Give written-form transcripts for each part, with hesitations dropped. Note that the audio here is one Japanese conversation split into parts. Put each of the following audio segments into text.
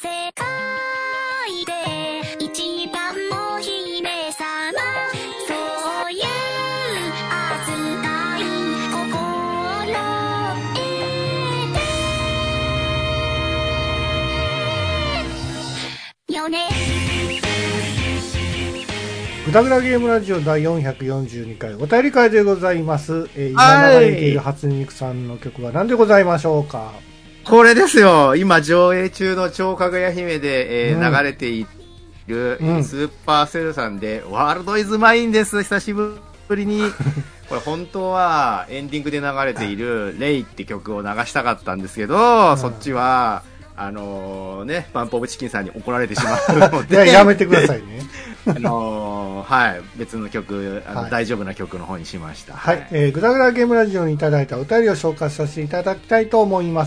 世界で一番の姫様、そういう扱い心得てよね。 グダグダゲームラジオ第442回お便り会でございます。今流れている初音ミクさんの曲は何でございましょうか。 これですよ。今上映中の超かぐや姫で、流れている、スーパーセルさんで、ワールドイズマインです。久しぶりに。これ本当はエンディングで流れているレイって曲を流したかったんですけど、そっちは、バンプオブチキンさんに怒られてしまうので。 やめてくださいね。 はい、別の曲、 はい、 大丈夫な曲の方にしました。 はい、グダグダゲームラジオにいただいたお便りを紹介させていただきたいと思います。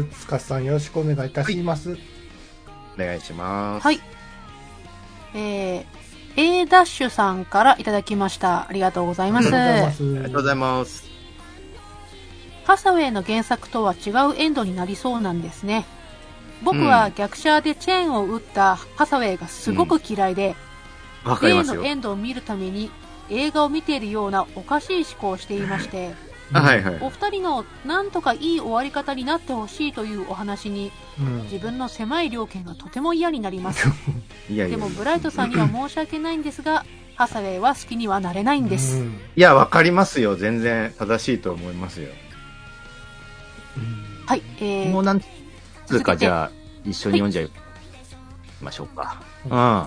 つかさんよろしくお願いいたします。はい、 お願いします。 はい。A ダッシュさんからいただきました。ありがとうございます。 ありがとうございます。 ハサウェイの原作とは違うエンドになりそうなんですね。僕は逆シャーでチェーンを打ったハサウェイがすごく嫌いで、例のエンドを見るために映画を見ているようなおかしい思考をしていまして、 はいはい、 お二人のなんとかいい終わり方になってほしいというお話に、自分の狭い了見がとても嫌になりますでもブライトさんには申し訳ないんですが、ハサウェイは好きにはなれないんです。 いや、わかりますよ。全然正しいと思いますよ。 はい、 もうなんつうか、じゃあ一緒に読んじゃいましょうか。はい、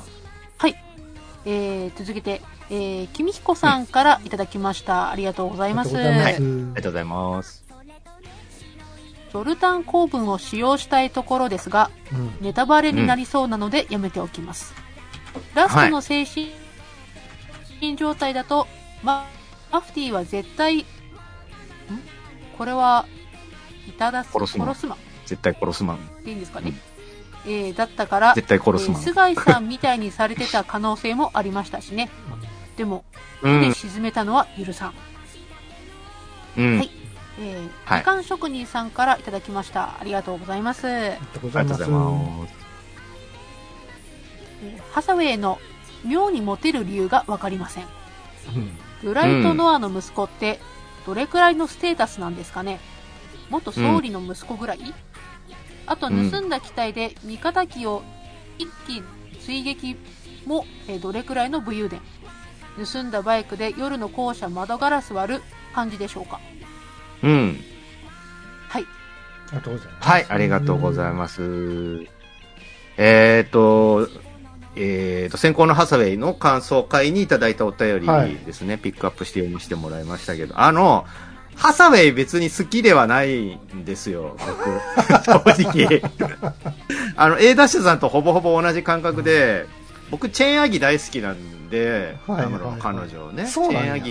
続けて、きみひこさんからいただきました。ありがとうございます。 はい、ありがとうございます。 ゾルタン構文を使用したいところですが、ネタバレになりそうなのでやめておきます。ラストの精神状態だと、マフティーは絶対、これは、殺すま。 絶対殺すまん。 っていいんですかね。だったから、 絶対殺すまん。 菅井さんみたいにされてた可能性もありましたしね。でも、で沈めたのは許さん。はい。時間職人さんからいただきました。ありがとうございます。ありがとうございます。 ハサウェイの妙にモテる理由がわかりません。ブライト・ノアの息子ってどれくらいのステータスなんですかね。元総理の息子ぐらい、あと盗んだ機体で味方機を一機追撃も、どれくらいの武勇伝。盗んだバイクで夜の校舎窓ガラス割る感じでしょうか。はい。 はい、ありがとうございます。先行のハサウェイの感想会にいただいたお便りですね、ピックアップして読ませてもらいましたけど、ハサウェイ別に好きではないんですよ、僕。正直。A ダッシュさんとほぼほぼ同じ感覚で、僕、チェーンアギ大好きなんで、彼女ね。チェーンアギ。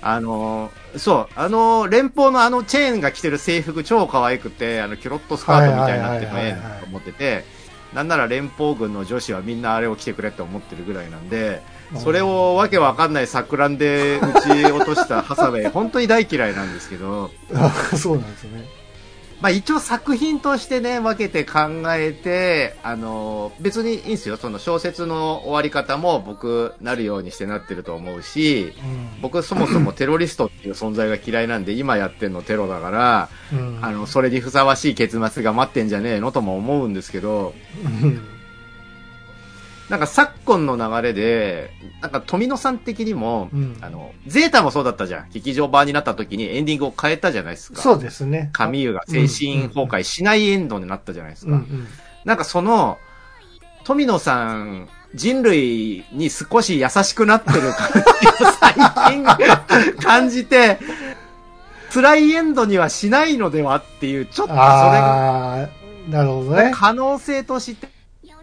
連邦のチェーンが着てる制服超可愛くて、キュロットスカートみたいになってるのええなと思ってて、なんなら連邦軍の女子はみんなあれを着てくれって思ってるぐらいなんで、それをわけわかんない錯乱で撃ち落としたハサウェイ、本当に大嫌いなんですけど。 そうなんですね。 まあ一応作品としてね、分けて考えて、別にいいんですよ。その小説の終わり方も僕なるようにしてなってると思うし、僕そもそもテロリストっていう存在が嫌いなんで、今やってんのテロだから、それにふさわしい結末が待ってんじゃねえのとも思うんですけど、なんか昨今の流れで、なんか富野さん的にも、ゼータもそうだったじゃん。劇場版になった時にエンディングを変えたじゃないですか。 そうですね。 カミューが精神崩壊しないエンドになったじゃないですか。なんか富野さん、人類に少し優しくなってる感じを最近感じて、辛いエンドにはしないのではっていう、ちょっとそれが、 なるほどね。 可能性として、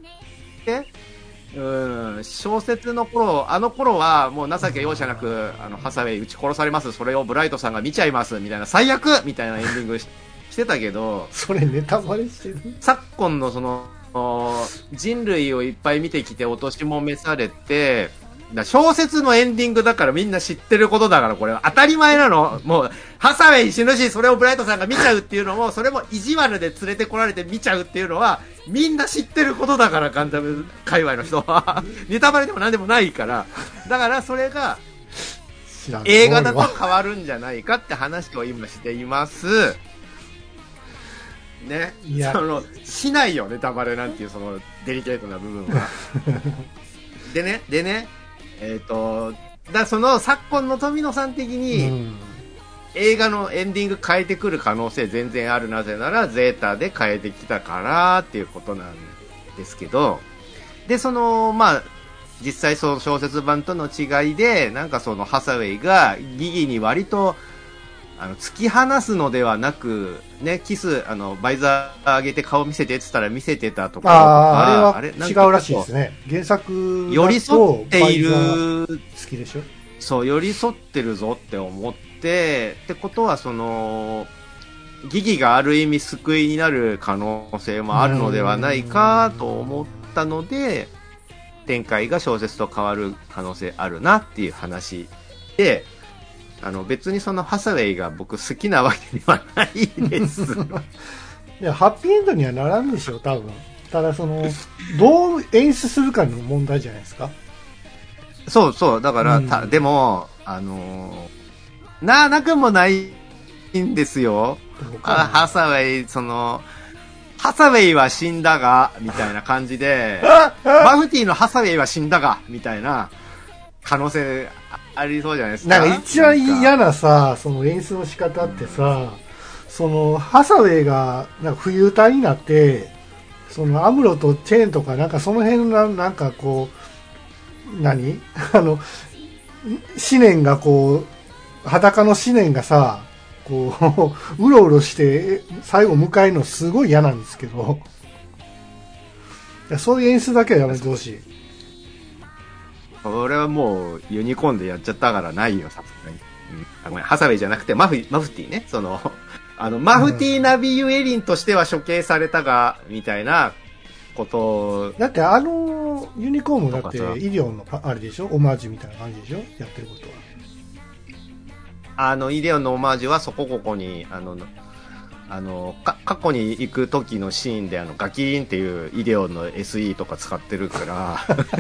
小説の頃、あの頃はもう情け容赦なく、ハサウェイ撃ち殺されます、それをブライトさんが見ちゃいます、みたいな、最悪みたいなエンディングしてたけど、 それネタバレしてる。 昨今の人類をいっぱい見てきて、お年も召されて、 小説のエンディングだからみんな知ってることだから、これは当たり前なの。もう、ハサウェイ死ぬし、それをブライトさんが見ちゃうっていうのも、それも意地悪で連れてこられて見ちゃうっていうのは、みんな知ってることだから、ガンダム界隈の人は。ネタバレでも何でもないから。だからそれが、映画だと変わるんじゃないかって話を今しています。ね。しないよ、ネタバレなんていう、その、デリケートな部分は。でね、その昨今の富野さん的に、映画のエンディング変えてくる可能性全然ある。なぜなら、ゼータで変えてきたからっていうことなんですけど、で、実際その小説版との違いで、なんかそのハサウェイがギギに割と、突き放すのではなく、ね、キス、バイザー上げて顔見せてって言ったら見せてたところとか、 あれは違うらしいですね。原作寄り添っている、 好きでしょ？ そう、寄り添ってるぞって思って、ってことはその、ギギがある意味救いになる可能性もあるのではないかと思ったので、展開が小説と変わる可能性あるなっていう話で、別にそのハサウェイが僕好きなわけではないです。 いや、ハッピーエンドにはならんでしょ、多分。ただどう演出するかの問題じゃないですか。 そうそう、だから、でも、なくもないんですよ。ハサウェイ、ハサウェイは死んだが、みたいな感じで、マフティーのハサウェイは死んだが、みたいな可能性ありそうじゃないですか。 なんか一番嫌なさ、その演出の仕方ってさ、ハサウェイがなんか浮遊体になって、アムロとチェーンとかなんかその辺のなんかこう、思念が裸の思念がさ、うろうろして最後迎えるのすごい嫌なんですけど、いやそういう演出だけはやめてほしい。 俺はもうユニコーンでやっちゃったからないよ、さすがに。ごめん、ハサウェイじゃなくてマフティね。マフティナビユエリンとしては処刑されたが、みたいなことだってユニコーンもだってイデオンのあれでしょ、オマージュみたいな感じでしょ、やってることは。イデオンのオマージュはそこここに、過去に行く時のシーンでガキーンっていうイデオンの SE とか使ってるから、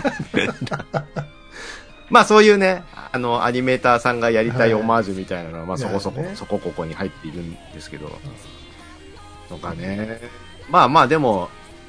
まあそういうね、アニメーターさんがやりたいオマージュみたいなのは、まあそこそこ、そこここに入っているんですけど、とかね。まあまあでも、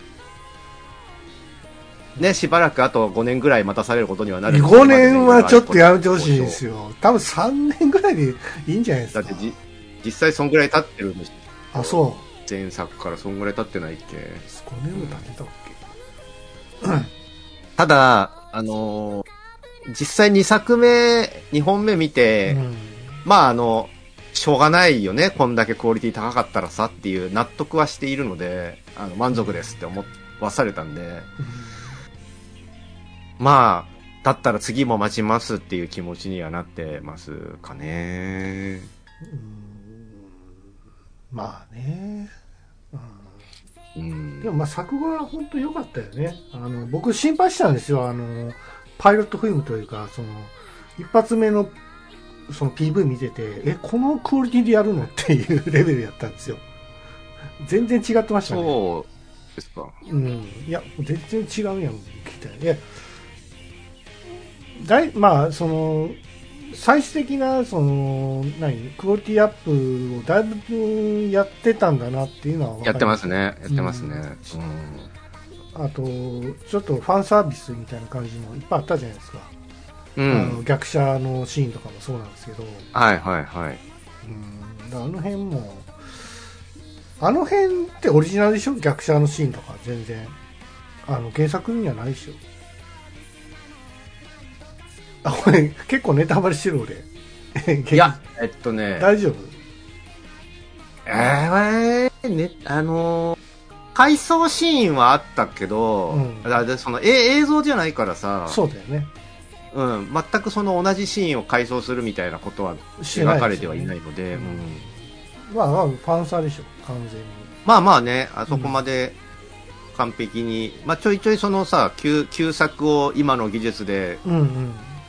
ね、しばらくあと5年ぐらい待たされることにはなる。 5年はちょっとやめてほしいんですよ。多分3年ぐらいでいいんじゃないですか。 だって実際そんぐらい経ってるんです。 あ、そう。 前作からそんぐらい経ってないっけ。 5年も経ってたっけ。 ただ、実際2作目、2本目見て、まあしょうがないよね。こんだけクオリティ高かったらさっていう納得はしているので、満足ですって思わされたんで、まあ、だったら次も待ちますっていう気持ちにはなってますかね。 まあね。でもまあ作画は本当良かったよね。僕心配したんですよ。パイロットフィルムというか、一発目のその PV 見てて、このクオリティでやるのっていうレベルやったんですよ。全然違ってましたね。 そうですか。 いや、全然違うやん、みたいな。まあ、最終的な、クオリティアップをだいぶやってたんだなっていうのは分かります。 やってますね。やってますね。 あと、ちょっとファンサービスみたいな感じもいっぱいあったじゃないですか。逆者のシーンとかもそうなんですけど。 はいはいはい。 あの辺も、あの辺ってオリジナルでしょ？逆者のシーンとか全然。原作にはないでしょ。これ結構ネタバレしてる俺。 いや、 大丈夫？ 回想シーンはあったけど、映像じゃないからさ。 そうだよね。 全く同じシーンを回想するみたいなことは描かれてはいないので、 まあ、ファンサでしょ、完全に。 まあまあね、あそこまで完璧に、まあちょいちょい旧作を今の技術で、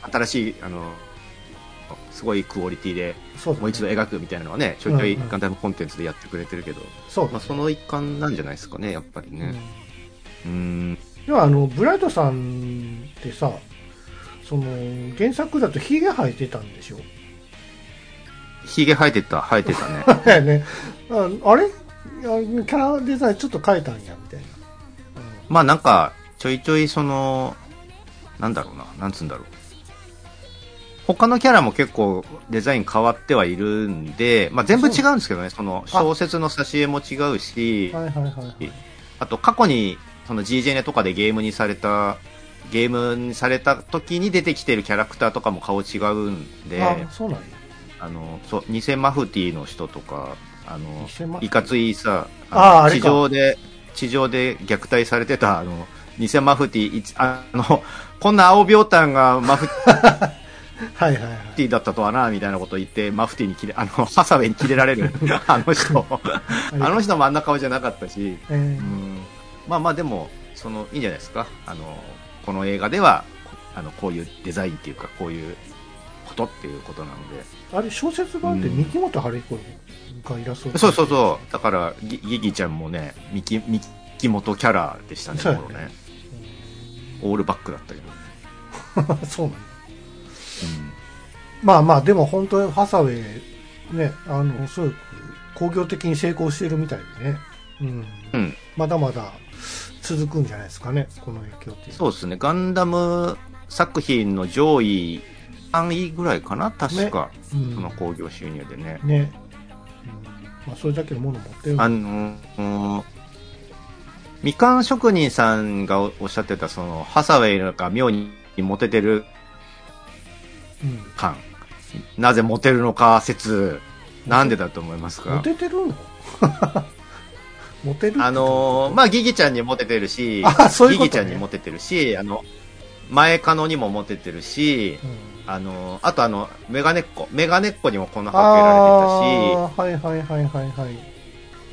新しい、すごいクオリティで、 そうだねもう一度描くみたいなのはね、ちょいちょいガンダムコンテンツでやってくれてるけど、 そうだねまあ、その一環なんじゃないですかね、やっぱりね。 ではブライトさんってさ、その原作だとヒゲ生えてたんでしょ？ ヒゲ生えてたね。 だよね。あれ？キャラデザインちょっと変えたんやみたいな。 まあなんか、ちょいちょいなんだろうな、なんつうんだろう。他のキャラも結構デザイン変わってはいるんで、まあ全部違うんですけどね、その小説の挿絵も違うし、 はいはいはいはい。 あと過去にその GJ とかでゲームにされた時に出てきてるキャラクターとかも顔違うんで、 そうなんや。 そう、偽マフティーの人とか、いかついさ、地上で虐待されてた、偽マフティー、こんな青秒炭がマフテはいはいはい。 ィーだったとはな、みたいなことを言って、マフティーにハサウェイにキレられる、あの人もあんな顔じゃなかったし、まあまあでも、いいんじゃないですか。この映画では、こういうデザインっていうか、こういうことっていうことなので。 あれ、小説版って三木本春彦がイラスト、 そうそうそう。だから、ギギちゃんもね、三木本キャラでしたね、このね。オールバックだったけど。そうなんだ。まあまあ、でも本当にハサウェイ、ね、すごく工業的に成功してるみたいでね。まだまだ続くんじゃないですかね、この影響っていう。 そうですね。ガンダム作品の上位3位ぐらいかな、確か。その興行収入でね。 ね。まあ、それだけのもの持ってる。 みかん職人さんがおっしゃってた、ハサウェイが妙にモテてる感。なぜモテるのか説、なんでだと思いますか？ モテてるのモテるまあ、ギギちゃんにモテてるし、ギギちゃんにモテてるし、前カノにもモテてるし、あとメガネっ子にもこのかけられてたし、 はいはいはいはいはい。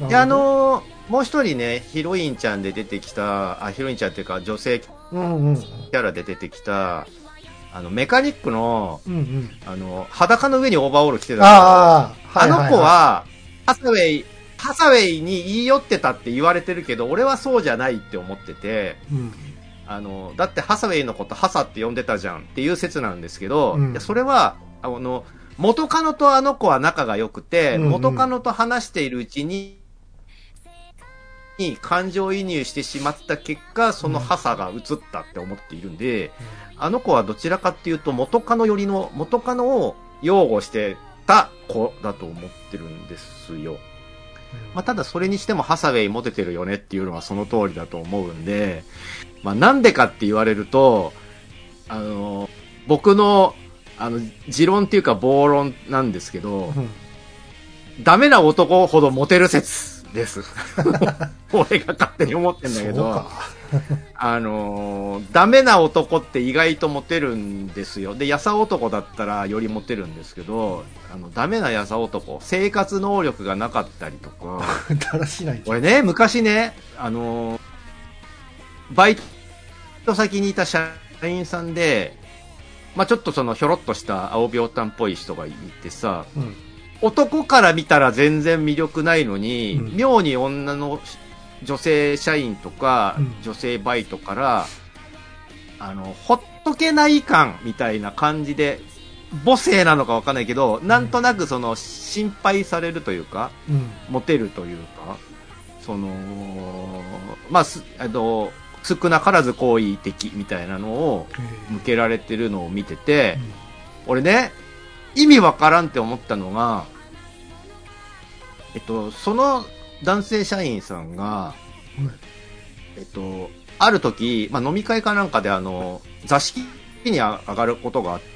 で、もう一人ね、ヒロインちゃんで出てきた、ヒロインちゃんっていうか女性キャラで出てきた、メカニックの、裸の上にオーバーオール着てたの子は、ハサウェイに言い寄ってたって言われてるけど、俺はそうじゃないって思ってて、だってハサウェイのことハサって呼んでたじゃんっていう説なんですけど、それは、元カノとあの子は仲が良くて、元カノと話しているうちに、感情移入してしまった結果、そのハサが映ったって思っているんで、あの子はどちらかっていうと元カノを擁護してた子だと思ってるんですよ。まあ、ただそれにしてもハサウェイモテてるよねっていうのはその通りだと思うんで、まあなんでかって言われると、僕の、持論っていうか暴論なんですけど、ダメな男ほどモテる説です。俺が勝手に思ってんだけど、ダメな男って意外とモテるんですよ。で、やさ男だったらよりモテるんですけど、ダメなやさ男、生活能力がなかったりとか、 だらしない。 俺ね、昔ね、バイト先にいた社員さんで、まあちょっとひょろっとした青秒炭っぽい人がいてさ、男から見たら全然魅力ないのに、妙に女性社員とか、女性バイトから、ほっとけない感みたいな感じで、母性なのかわかんないけど、なんとなく心配されるというか、モテるというか、まあ、少なからず好意的みたいなのを向けられてるのを見てて、俺ね、意味わからんって思ったのが、その男性社員さんが、ある時、まあ、飲み会かなんかで座敷に上がることがあって、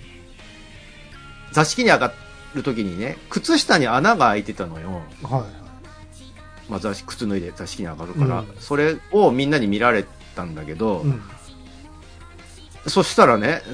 座敷に上がる時にね、靴下に穴が開いてたのよ。まあ、靴脱いで座敷に上がるから、それをみんなに見られたんだけど、そしたらね、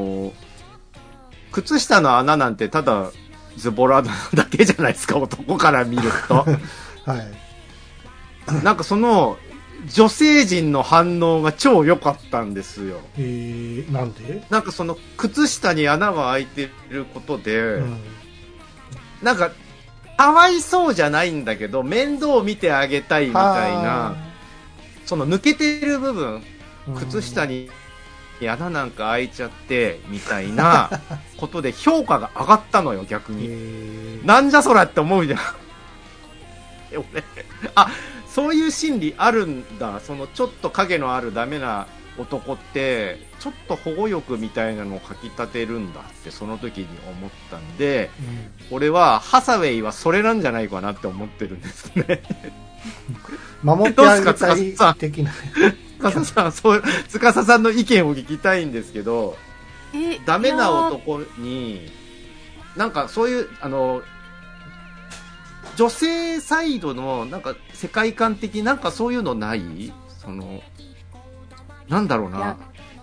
靴下の穴なんてただズボラなだけじゃないですか、男から見ると。なんか女性陣の反応が超良かったんですよ。 なんで？ なんかその靴下に穴が開いてることで、なんかかわいそうじゃないんだけど面倒を見てあげたいみたいな、その抜けてる部分、靴下に穴なんか開いちゃってみたいなことで評価が上がったのよ、逆に。なんじゃそらって思うじゃん。そういう心理あるんだ。そのちょっと影のあるダメな男ってちょっと保護欲みたいなのをかき立てるんだってその時に思ったんで、俺はハサウェイはそれなんじゃないかなって思ってるんですね。 守ってあげたい的な。 司さんの意見を聞きたいんですけど、ダメな男になんかそういう女性サイドのなんか世界観的なんかそういうのない？そのなんだろうな。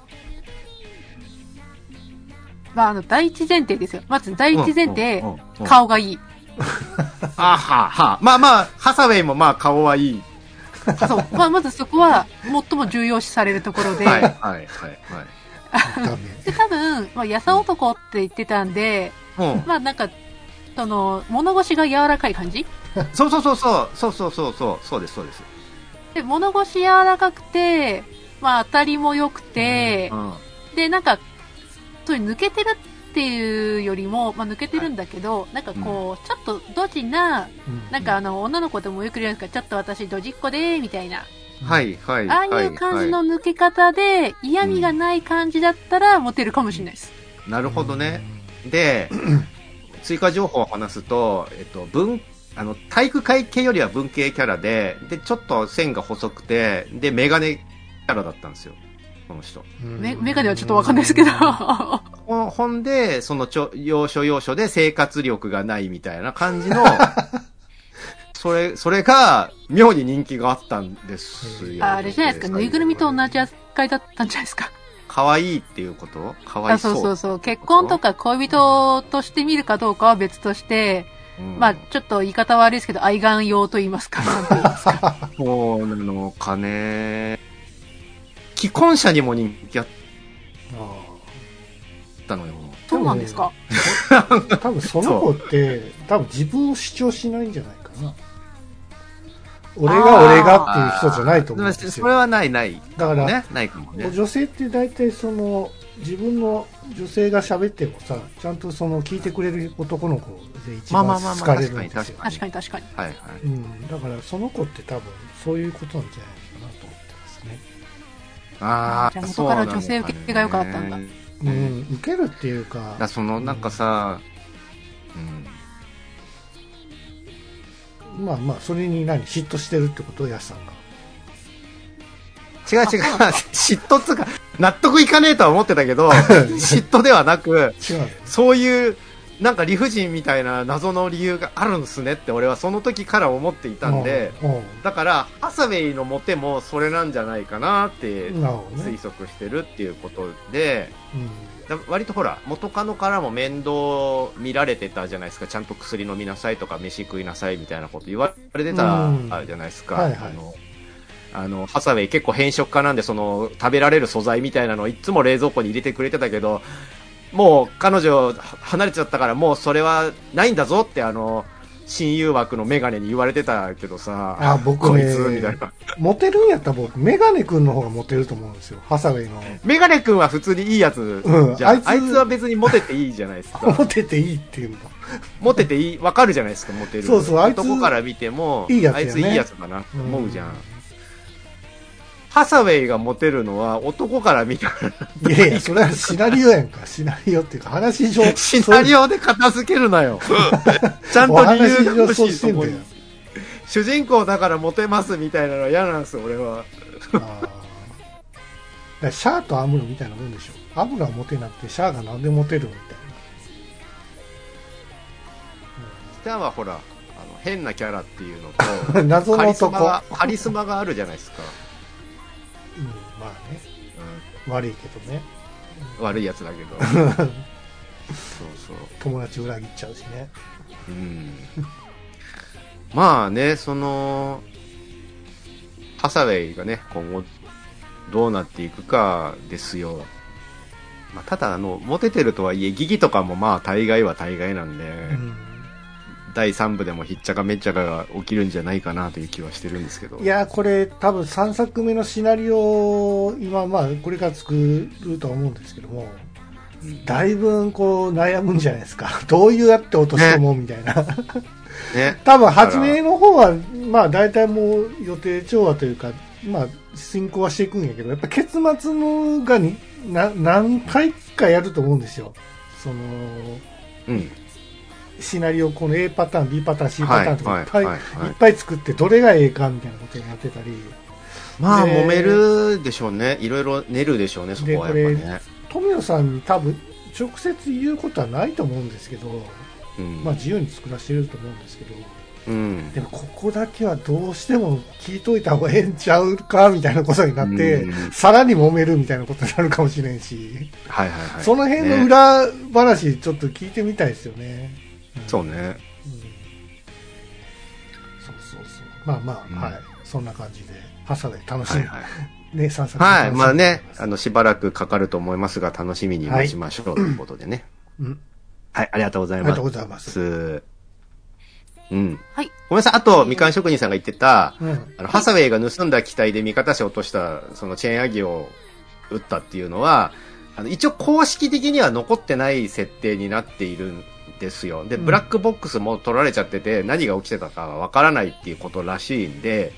まあ第一前提ですよ。まず第一前提、顔がいい。 まあハサウェイもまあ顔はいい。 そう、まずそこは最も重要視されるところで。 はい。で多分、やさ男って言ってたんで、なんかその物腰が柔らかい感じ？ そうです。 で物腰柔らかくて、当たりも良くて、でなんかそういう抜けてるっていうよりも、抜けてるんだけど、なんかこう、ちょっとドジな、なんか女の子でもよく言うんですか、ちょっと私ドジっ子でみたいな。ああいう感じの抜け方で嫌味がない感じだったらモテるかもしれないです。 なるほどね。で。追加情報を話すと、体育会系よりは文系キャラで、ちょっと線が細くて、で、メガネキャラだったんですよ、この人。 メガネはちょっとわかんないですけど。 ほんで、その要所で生活力がないみたいな感じの、それが、妙に人気があったんですよ。 あれじゃないですか、ぬいぐるみと同じ扱いだったんじゃないですか。 可愛いっていうこと？可愛そう。 そう。結婚とか恋人として見るかどうかは別として、ちょっと言い方悪いですけど、愛玩用と言いますか、なんと言いますか。 そうなのかね。既婚者にも人気あったのよ。 そうなんですか？ 多分その子って、自分を主張しないんじゃないかな。俺がっていう人じゃないと思うんですよ。 それはない。だから、 ね、ないかもね。 女性って大体その、自分の女性が喋ってもさ、ちゃんとその聞いてくれる男の子で一番好かれるんですよ。 確かに。 はい。 だからその子って多分そういうことなんじゃないかなと思ってますね。 じゃあ元から女性受けが良かったんだ。 受けるっていうか。 なんかさ、 それに嫉妬してるってことヤスさんが。 違う。嫉妬っつうか、納得いかねえとは思ってたけど、嫉妬ではなく、そういう、なんか理不尽みたいな謎の理由があるんですねって俺はその時から思っていたんで、だから、ハサウェイのモテもそれなんじゃないかなって推測してるっていうことで、割とほら元カノからも面倒見られてたじゃないですか。ちゃんと薬飲みなさいとか飯食いなさいみたいなこと言われてたじゃないですか。ハサウェイ結構偏食家なんで、その食べられる素材みたいなのをいつも冷蔵庫に入れてくれてたけど、もう彼女離れちゃったからもうそれはないんだぞって親友枠のメガネに言われてたけどさ、 僕ね、 こいつみたいな。 モテるんやったら僕メガネ君の方がモテると思うんですよ、ハサウェイの。 メガネ君は普通にいいやつじゃん。あいつは別にモテていいじゃないですか。 モテていいっていうの。 モテていい、わかるじゃないですか、モテる。 そう、 あいつ男から見ても、 いいやつやね、 あいついいやつだなって思うじゃん。ハサウェイがモテるのは男から見たら。 いや、それはシナリオやんか。シナリオっていうか話上。 シナリオで片付けるなよ。ちゃんと理由が欲しいと思う。主人公だからモテますみたいなのは嫌なんですよ、俺は。 シャアとアムロみたいなもんでしょ。アムロはモテなくて、シャアがなんでモテるみたいな。 シャアはほら、変なキャラっていうのと、 謎の男。 カリスマがあるじゃないですか。 まあね、悪いけどね。 悪いやつだけど。そう友達裏切っちゃうしね。 まあね、ハハサウェイがね、今後どうなっていくかですよ。まあ、ただモテてるとはいえ、ギギとかもまあ大概は大概なんで、第3部でもひっちゃかめっちゃかが起きるんじゃないかなという気はしてるんですけど。 いや、これ多分3作目のシナリオを今まあこれから作るとは思うんですけども、だいぶこう悩むんじゃないですか。どういうやって落とし込もうみたいな。 ね。 多分初めの方はまあ大体もう予定調和というか、まあ進行はしていくんやけど、やっぱ結末のが何回かやると思うんですよ。その、シナリオこの A パターン、B パターン、C パターンとかいっぱい作ってどれがええかみたいなことになってたり。 まあ揉めるでしょうね。いろいろ練るでしょうね、そこはやっぱね。 富野さんに多分直接言うことはないと思うんですけど、まあ自由に作らせてると思うんですけど、でもここだけはどうしても聞いといた方がええんちゃうかみたいなことになって、さらに揉めるみたいなことになるかもしれんし、その辺の裏話ちょっと聞いてみたいですよね。 そうね。 そう。まあ、はい。そんな感じで、ハサウェイ楽しみ。ね、3作はい。まあね、しばらくかかると思いますが、楽しみに待ちましょうということでね。はい、ありがとうございます。 ありがとうございます。 はい。ごめんなさい。あと、みかん職人さんが言ってた、ハサウェイが盗んだ機体で味方者を落とした、そのチェーンアギを撃ったっていうのは、一応公式的には残ってない設定になっているんですよ。で、ブラックボックスも取られちゃってて、何が起きてたかはわからないっていうことらしいんで、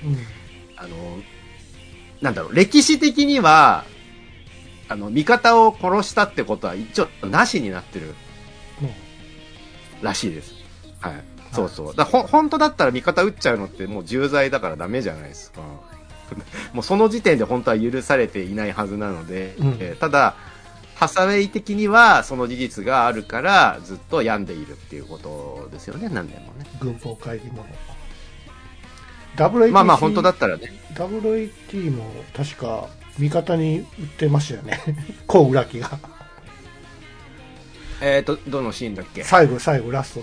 なんだろう、歴史的には、味方を殺したってことは一応なしになってるらしいです。はい。そうそう。本当だったら味方撃っちゃうのってもう重罪だからダメじゃないですか。もうその時点で本当は許されていないはずなので、ただ、ハサウェイ的にはその事実があるからずっと病んでいるっていうことですよね、何年もね。 軍法会議もの。 まあ本当だったらね。 WAT も確か味方に売ってましたよね。コウ・ウラキが。 どのシーンだっけ？ 最後、ラスト。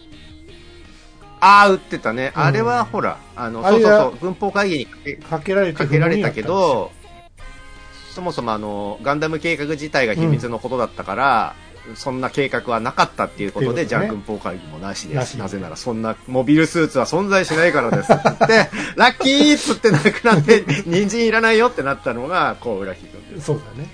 売ってたね。あれはほら、そう、軍法会議にかけられたけど、そもそもガンダム計画自体が秘密のことだったから、そんな計画はなかったっていうことで、じゃあ軍法会議もなしです。なぜならそんなモビルスーツは存在しないからですって言って、ラッキーっつってなくなって、人参いらないよってなったのが、コウ・ウラキ君です。 そうだね。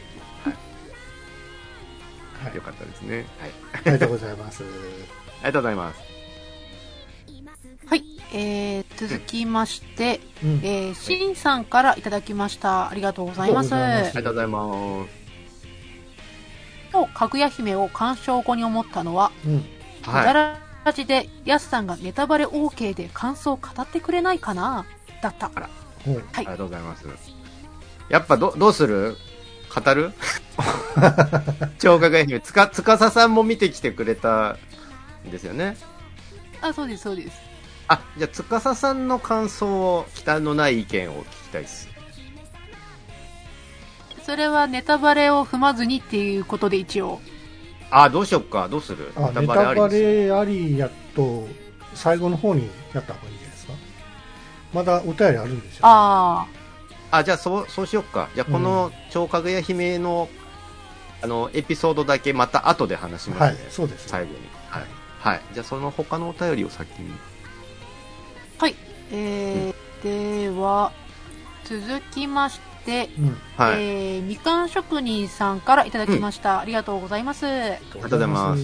はい。よかったですね。はい。 ありがとうございます。 ありがとうございます。 はい。続きまして、シンさんからいただきました。ありがとうございます。 ありがとうございます。 今日、かぐや姫を鑑賞後に思ったのは、くだらじで、やすさんがネタバレ OK で感想を語ってくれないかなだった。 はい。ありがとうございます。やっぱどうする？語る？超かぐや姫、つかささんも見てきてくれたんですよね。 そうです、そうです。 じゃあ、つかささんの感想を、忌憚のない意見を聞きたいです。 それはネタバレを踏まずにっていうことで一応。 どうしよっか。どうする？ ネタバレありやと、最後の方にやった方がいいんじゃないですか。まだお便りあるんですよ、ね。 じゃあそうしよっか。じゃあこの超かぐや姫の、エピソードだけまた後で話しますね。 はい、そうです、ね。 最後に。はい。じゃあその他のお便りを先に。 はい。では、続きまして、みかん職人さんからいただきました。ありがとうございます。ありがとうございます。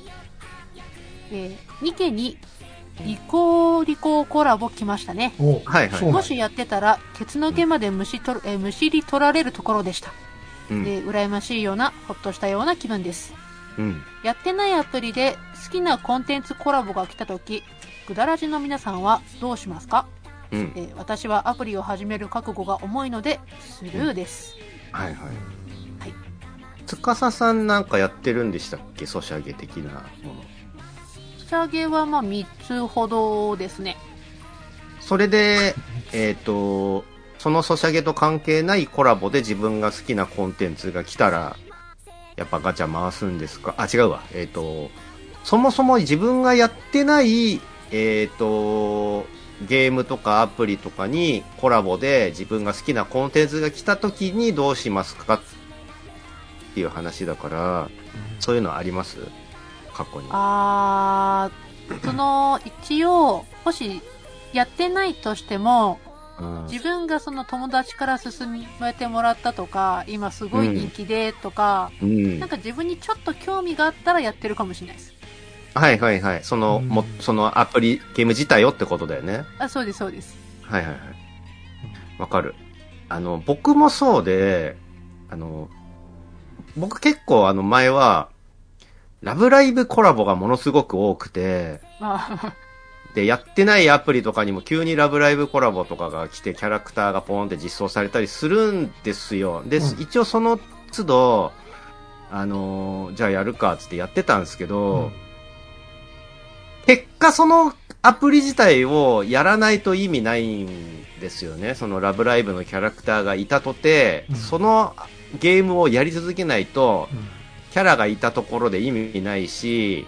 ニケにリココラボ来ましたね。もしやってたら、ケツの毛までむしり取られるところでした。羨ましいような、ほっとしたような気分です。やってないアプリで好きなコンテンツコラボが来たとき、ぐだらじの皆さんはどうしますか？私はアプリを始める覚悟が重いのでスルーです。 つかささんなんかやってるんでしたっけ？ソシャゲ的なもの。 ソシャゲは3つほどですね。 それでそのソシャゲと関係ないコラボで自分が好きなコンテンツが来たらやっぱガチャ回すんですか？違うわ。そもそも自分がやってないゲームとかアプリとかにコラボで自分が好きなコンテンツが来た時にどうしますかっていう話だから、そういうのあります？過去に。 一応、もしやってないとしても、自分がその友達から勧めてもらったとか、今すごい人気でとか、なんか自分にちょっと興味があったらやってるかもしれないです。 はいはいはい。そのアプリ、ゲーム自体よってことだよね。 そうです、そうです。 はいはいはい。わかる。僕もそうで、僕結構前は、ラブライブコラボがものすごく多くて、で、やってないアプリとかにも急にラブライブコラボとかが来てキャラクターがポーンって実装されたりするんですよ。で、一応その都度、じゃあやるかっつってやってたんですけど、結果そのアプリ自体をやらないと意味ないんですよね。そのラブライブのキャラクターがいたとて、そのゲームをやり続けないと、キャラがいたところで意味ないし、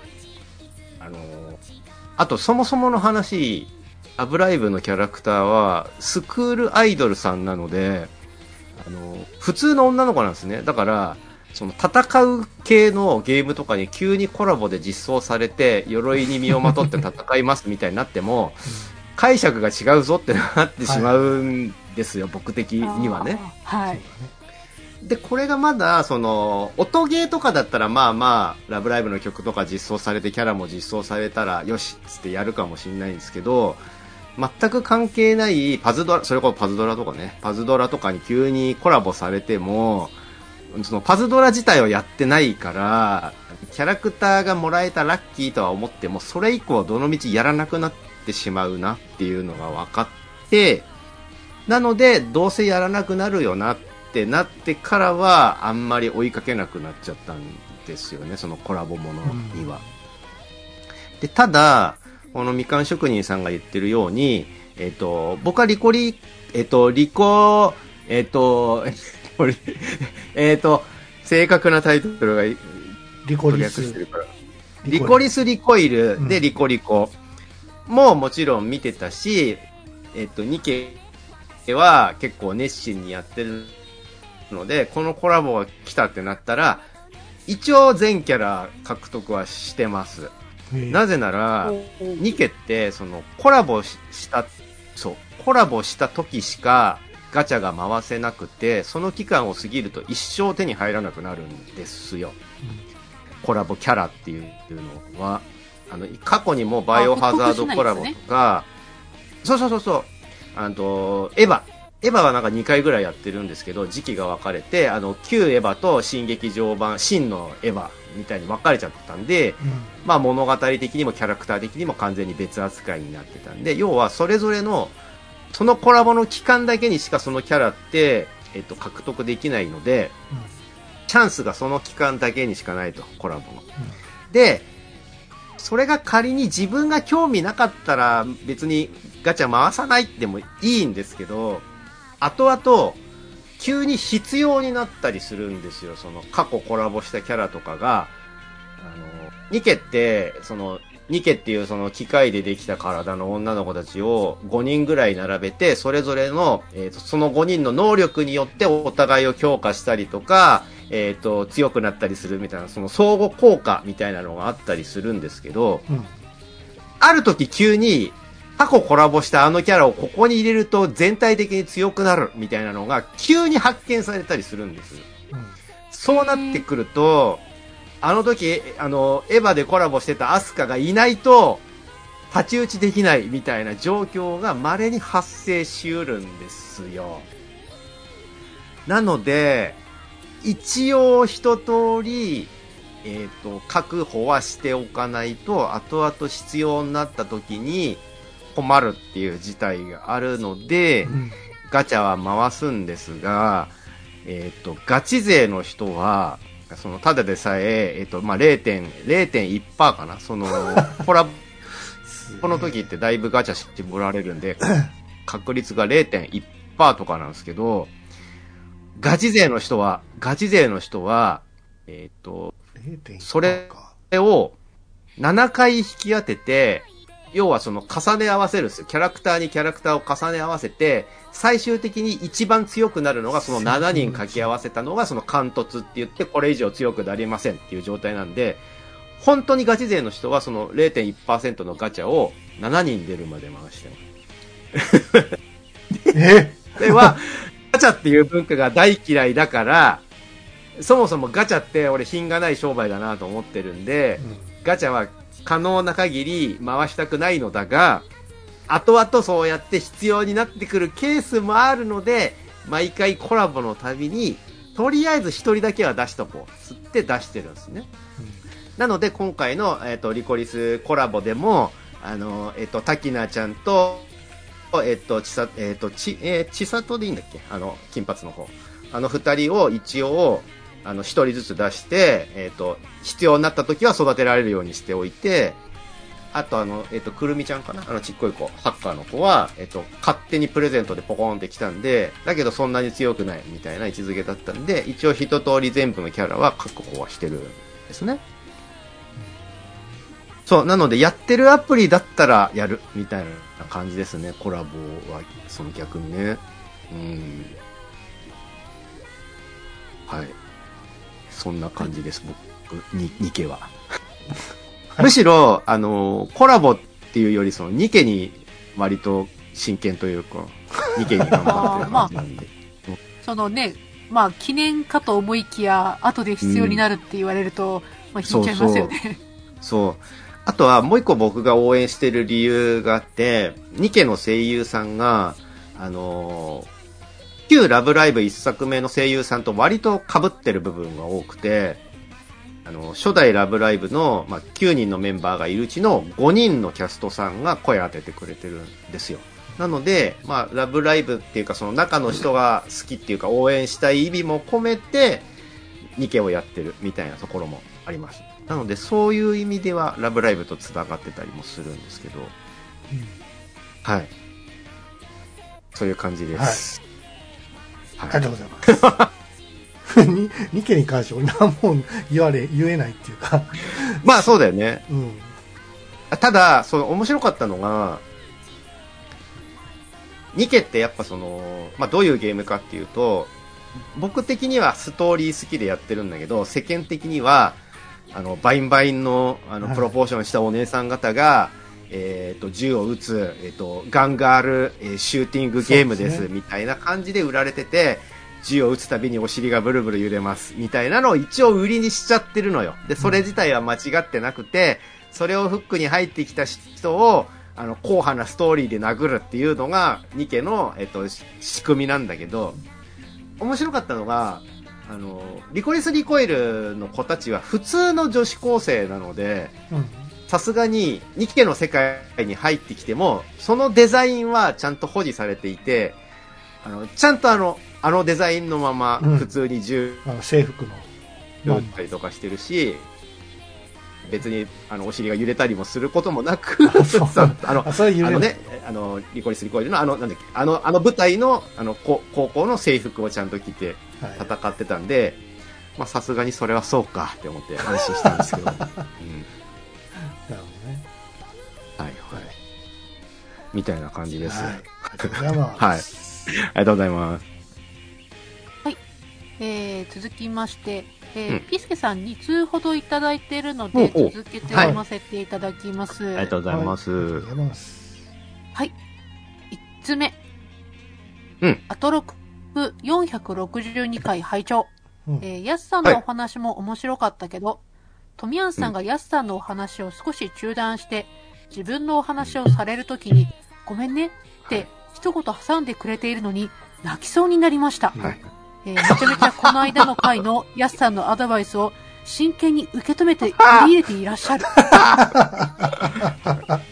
あとそもそもの話、ラブライブのキャラクターはスクールアイドルさんなので、普通の女の子なんですね。だから、その戦う系のゲームとかに急にコラボで実装されて、鎧に身をまとって戦いますみたいになっても、解釈が違うぞってなってしまうんですよ、僕的にはね。 はい。 で、これがまだ、音ゲーとかだったら、まあまあ、ラブライブの曲とか実装されて、キャラも実装されたら、よしっつってやるかもしれないんですけど、全く関係ないそれこそパズドラとかね、パズドラとかに急にコラボされても、そのパズドラ自体をやってないから、キャラクターがもらえたラッキーとは思っても、それ以降どの道やらなくなってしまうなっていうのが分かって、なので、どうせやらなくなるよなってなってからは、あんまり追いかけなくなっちゃったんですよね、そのコラボものには。で、ただ、このみかん職人さんが言ってるように、僕は正確なタイトルがリコリスリコリスリコイルでリコリコももちろん見てたし、ニケは結構熱心にやってるので、このコラボが来たってなったら一応全キャラ獲得はしてます。なぜならニケってそのコラボした時しかガチャが回せなくて、その期間を過ぎると一生手に入らなくなるんですよ、コラボキャラっていうのは。過去にもバイオハザードコラボとか、そうエヴァはなんか2回ぐらいやってるんですけど、時期が分かれて、旧エヴァと新劇場版真のエヴァみたいに分かれちゃったんで、まあ物語的にもキャラクター的にも完全に別扱いになってたんで、要はそれぞれのそのコラボの期間だけにしかそのキャラって、獲得できないので、チャンスがその期間だけにしかないと、コラボの。で、それが仮に自分が興味なかったら別にガチャ回さないでもいいんですけど、後々急に必要になったりするんですよ。その過去コラボしたキャラとかが、ニケっていうその機械でできた体の女の子たちを5人ぐらい並べて、それぞれの、その5人の能力によってお互いを強化したりとか、強くなったりするみたいな、その相互効果みたいなのがあったりするんですけど、ある時急に過去コラボしたあのキャラをここに入れると全体的に強くなるみたいなのが急に発見されたりするんです。そうなってくると、あの時、エヴァでコラボしてたアスカがいないと、太刀打ちできないみたいな状況が稀に発生しうるんですよ。なので、一応一通り、確保はしておかないと、後々必要になった時に困るっていう事態があるので、ガチャは回すんですが、ガチ勢の人は、ただでさえ、0.1% かな。コラボ、この時ってだいぶガチャ絞られるんで、確率が 0.1% とかなんですけど、ガチ勢の人は、それを7回引き当てて、 要はその重ね合わせるんですよ。キャラクターにキャラクターを重ね合わせて、最終的に一番強くなるのがその7人掛け合わせたのがその貫突って言って、これ以上強くなりませんっていう状態なんで、本当にガチ勢の人はその 0.1% のガチャを7人出るまで回してます。では、ガチャっていう文化が大嫌いだから、そもそもガチャって俺品がない商売だなと思ってるんで、ガチャは可能な限り回したくないのだが、後々そうやって必要になってくるケースもあるので、毎回コラボのたびに、とりあえず一人だけは出しとこう。つって出してるんですね。なので今回の、リコリスコラボでも、タキナちゃんと、ちさとでいいんだっけ、金髪の方。二人を一応、一人ずつ出して、必要になった時は育てられるようにしておいて、あとくるみちゃんかな、ちっこい子、ハッカーの子は、勝手にプレゼントでポコーンってきたんで、だけどそんなに強くないみたいな位置づけだったんで、一応一通り全部のキャラは確保はしてるんですね。そう、なのでやってるアプリだったらやるみたいな感じですね。コラボは、その逆にね。はい。そんな感じです、僕、ニケは。むしろ、コラボっていうより、そのニケに割と真剣というか、ニケに頑張ってる感じなんで。 そのね、まあ、記念かと思いきや、後で必要になるって言われると、まあ、引いちゃいますよね。 そう。あとは、もう一個僕が応援してる理由があって、ニケの声優さんが、旧ラブライブ一作目の声優さんと割と被ってる部分が多くて、初代ラブライブの、9人のメンバーがいるうちの5人のキャストさんが声当ててくれてるんですよ。なので、ラブライブっていうかその中の人が好きっていうか応援したい意味も込めて、ニケをやってるみたいなところもあります。なので、そういう意味ではラブライブと繋がってたりもするんですけど、はい。そういう感じです。 はい。ありがとうございます。ニケに関して俺何も言えないっていうかまあそうだよね。ただ、面白かったのが、ニケってやっぱどういうゲームかっていうと、僕的にはストーリー好きでやってるんだけど、世間的には、バインバインの、プロポーションしたお姉さん方が、銃を撃つ、ガンガール、シューティングゲームです、みたいな感じで売られてて、銃を撃つたびにお尻がブルブル揺れます、みたいなのを一応売りにしちゃってるのよ。で、それ自体は間違ってなくて、それをフックに入ってきた人を、硬派なストーリーで殴るっていうのが、ニケの、仕組みなんだけど、面白かったのが、リコリスリコイルの子たちは普通の女子高生なので、さすがにニケの世界に入ってきても、そのデザインはちゃんと保持されていて、ちゃんとデザインのまま普通に制服の打ったりとかしてるし、別にお尻が揺れたりもすることもなく、リコリスリコイルのなんだっけ、舞台の高校の制服をちゃんと着て戦ってたんで、さすがにそれはそうかって思って安心したんですけど。なるほどね。はいはい。みたいな感じです。 はい。ありがとうございます。 はい。ありがとうございます。 はい。続きまして、ピスケさん2通ほどいただいているので、続けて読ませていただきます。 ありがとうございます。 はい。1つ目。アトロク462回拝聴。ヤスさんのお話も面白かったけど、トミヤンさんがヤスさんのお話を少し中断して、自分のお話をされるときに、ごめんねって一言挟んでくれているのに、泣きそうになりました。めちゃめちゃこの間の回のヤスさんのアドバイスを真剣に受け止めて取り入れていらっしゃる。はい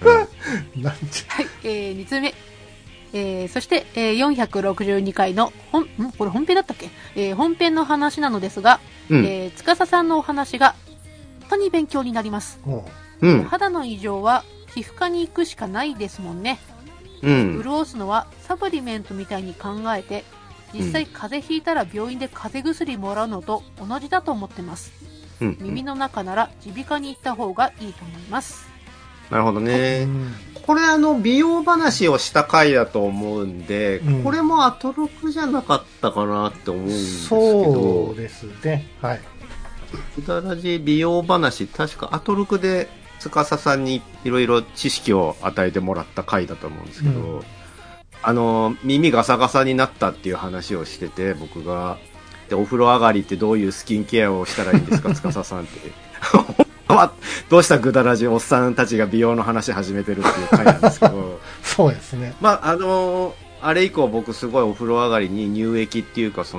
、2つ目。そして、462回のこれ本編だったっけ、本編の話なのですが、司さんのお話が本当に勉強になります。肌の異常は皮膚科に行くしかないですもんね。潤すのはサプリメントみたいに考えて、実際風邪ひいたら病院で風邪薬もらうのと同じだと思ってます。耳の中なら耳鼻科に行った方がいいと思います。 なるほどね。 うん、 これ美容話をした回だと思うんで、 うん、 これもアトロクじゃなかったかなって思うんですけど。 そうですね。はい。 くだらじ美容話、確かアトロクで司さんにいろいろ知識を与えてもらった回だと思うんですけど、耳ガサガサになったっていう話をしてて、僕が。で、お風呂上がりってどういうスキンケアをしたらいいんですか、司さんって。どうしたぐだらじおっさんたちが美容の話始めてるっていう回なんですけど。 そうですね。 まあ、あれ以降僕すごいお風呂上がりに乳液っていうか、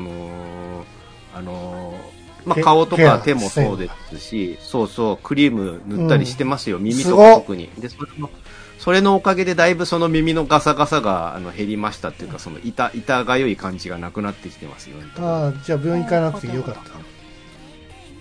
まあ、顔とか手もそうですし、そうそう、クリーム塗ったりしてますよ、耳とか特に。で、それのおかげでだいぶその耳のガサガサが減りましたっていうか、その痛がゆい感じがなくなってきてますよね。 ああ、じゃあ病院行かなくてよかった。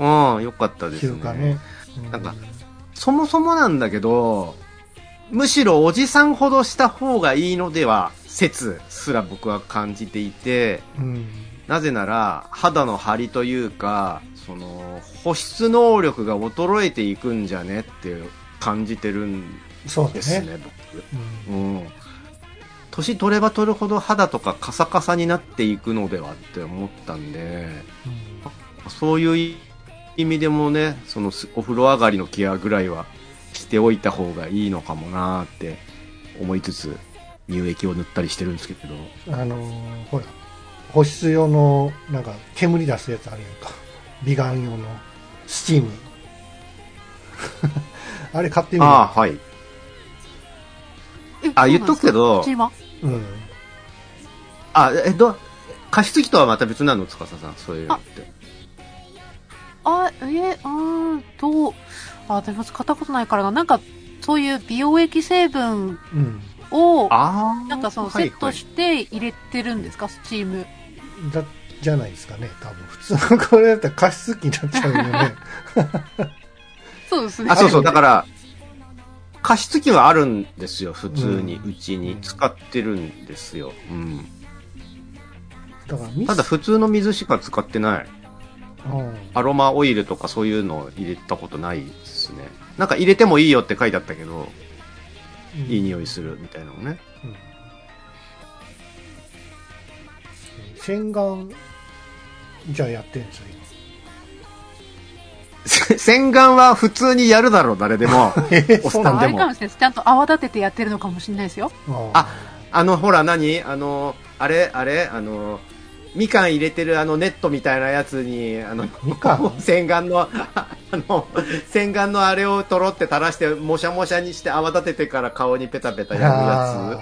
うん、よかったですね。なんか、そもそもなんだけど、むしろおじさんほどした方がいいのでは説すら僕は感じていて、なぜなら肌の張りというか、その保湿能力が衰えていくんじゃねって感じてるんですね、僕。年取れば取るほど肌とかカサカサになっていくのではって思ったんで、そういう意味でもね、そのお風呂上がりのケアぐらいはしておいた方がいいのかもなーって思いつつ、乳液を塗ったりしてるんですけど。 ほら、保湿用のなんか煙出すやつあるやんか。美顔用のスチーム。あれ買ってみる。 ああ、はい。言っとくけど、 うん。 加湿器とはまた別なの、司さん、そういうのって。 でも買ったことないからな。なんか、そういう美容液成分を、なんかそのセットして入れてるんですか、スチーム。 じゃないですかね、多分。普通のこれだったら加湿器になっちゃうよね。 そうですね。 そうそう、だから、加湿器はあるんですよ、普通に、うちに使ってるんですよ。うん。ただ普通の水しか使ってない。アロマオイルとかそういうの入れたことないですね。なんか入れてもいいよって書いてあったけど、いい匂いするみたいなのね。 洗顔、じゃあやってんですよ、今。 洗顔は普通にやるだろう、誰でも。おっさんでも。 あれかもしれないです。ちゃんと泡立ててやってるのかもしれないですよ。 ほら何みかん入れてるネットみたいなやつに、洗顔の、洗顔のあれをとろって垂らして、もしゃもしゃにして泡立ててから顔にペタペタやるや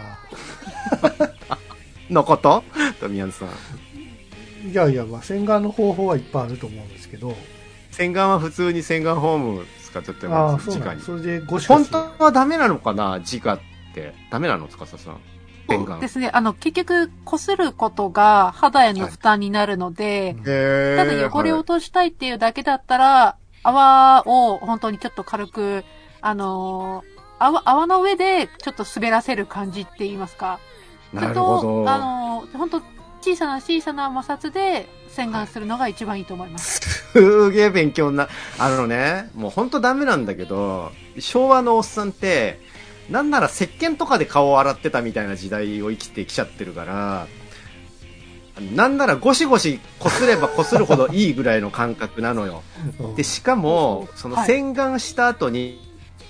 つのこと富山さん。 いやいや、まあ、洗顔の方法はいっぱいあると思うんですけど。 洗顔は普通に洗顔フォーム使っちゃってます、直に。 それでゴシゴシ。 本当はダメなのかな、直って。ダメなの、司さん。 そうですね。結局、擦ることが肌への負担になるので、ただ汚れを落としたいっていうだけだったら、泡を本当にちょっと軽く、泡の上でちょっと滑らせる感じって言いますか。 なるほど。 本当小さな摩擦で洗顔するのが一番いいと思います。 すげえ勉強な、もう本当ダメなんだけど、昭和のおっさんって、なんなら石鹸とかで顔を洗ってたみたいな時代を生きてきちゃってるから、なんならゴシゴシ擦れば擦るほどいいぐらいの感覚なのよ。で、しかも、その洗顔した後に、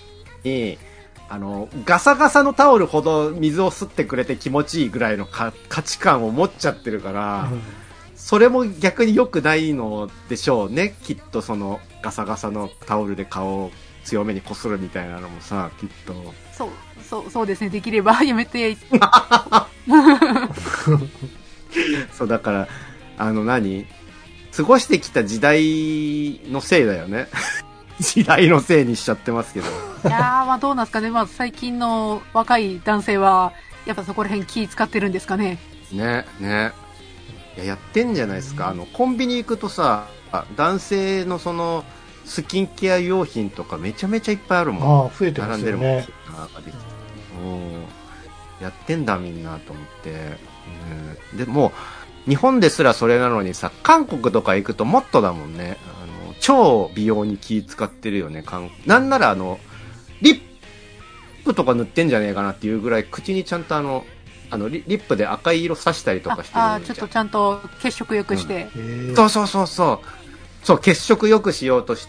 ガサガサのタオルほど水を吸ってくれて気持ちいいぐらいの価値観を持っちゃってるから、それも逆に良くないのでしょうね。きっとそのガサガサのタオルで顔を強めに擦るみたいなのもさ、きっと。 そうですね。できればやめて。 そう、だから、過ごしてきた時代のせいだよね。時代のせいにしちゃってますけど。 いやー、まあどうなんですかね。まあ最近の若い男性は、やっぱそこら辺気使ってるんですかね。 ね。いやってんじゃないですか。コンビニ行くとさ、男性のその、スキンケア用品とかめちゃめちゃいっぱいあるもん。 増えてますよね。 やってんだみんなと思って。でも日本ですらそれなのにさ、韓国とか行くともっとだもんね。超美容に気使ってるよね。なんならリップとか塗ってんじゃねえかなっていうぐらい、口にちゃんとリップで赤い色刺したりとかしてるじゃん。 ちょっとちゃんと血色良くして。 そうそうそうそう。そう、血色良くしようとして、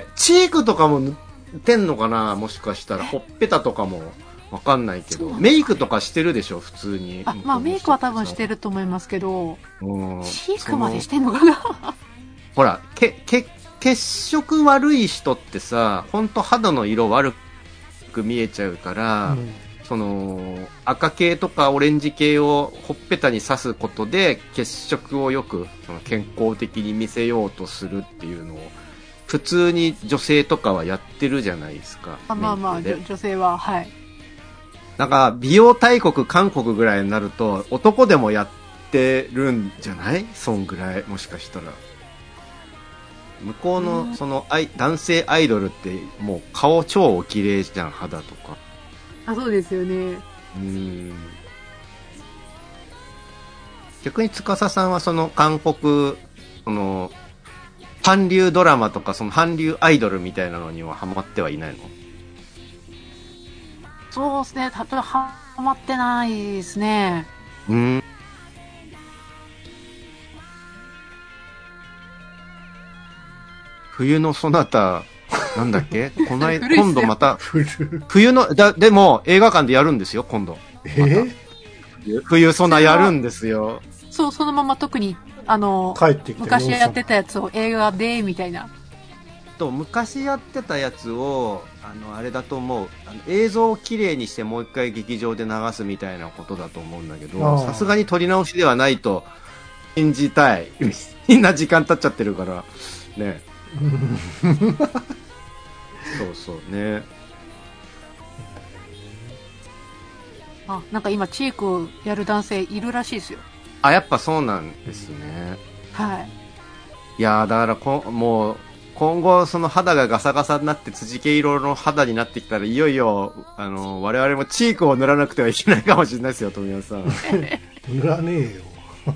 チークとかも塗ってんのかな、もしかしたら。ほっぺたとかもわかんないけど。メイクとかしてるでしょ、普通に。 まあメイクは多分してると思いますけど、チークまでしてんのかな。 ほら、血色悪い人ってさ、ほんと肌の色悪く見えちゃうから、その赤系とかオレンジ系をほっぺたに刺すことで血色をよくその健康的に見せようとするっていうのを普通に女性とかはやってるじゃないですか。 まあまあ女性ははい。 なんか美容大国韓国ぐらいになると男でもやってるんじゃない？そんぐらいもしかしたら。向こうのその男性アイドルってもう顔超お綺麗じゃん、肌とか。 そうですよね。 逆に司さんはその韓国、その韓流ドラマとかその韓流アイドルみたいなのにはハマってはいないの？ そうですね。例えばハマってないですね。 冬のそなた、なんだっけ今度また、冬の、でも映画館でやるんですよ、今度。冬ソナやるんですよ。 そう、そのまま特に、 帰ってきて昔やってたやつを映画で、みたいな。 昔やってたやつを、あれだと思う。映像をきれいにしてもう一回劇場で流すみたいなことだと思うんだけど、さすがに撮り直しではないと信じたい。みんな時間経っちゃってるから、ね。そうそうね。 なんか今チークをやる男性いるらしいですよ。 やっぱそうなんですね。 はい。 いやだからもう今後その肌がガサガサになって辻毛色の肌になってきたらいよいよ我々もチークを塗らなくてはいけないかもしれないですよ、富山さん。 塗らねえよ。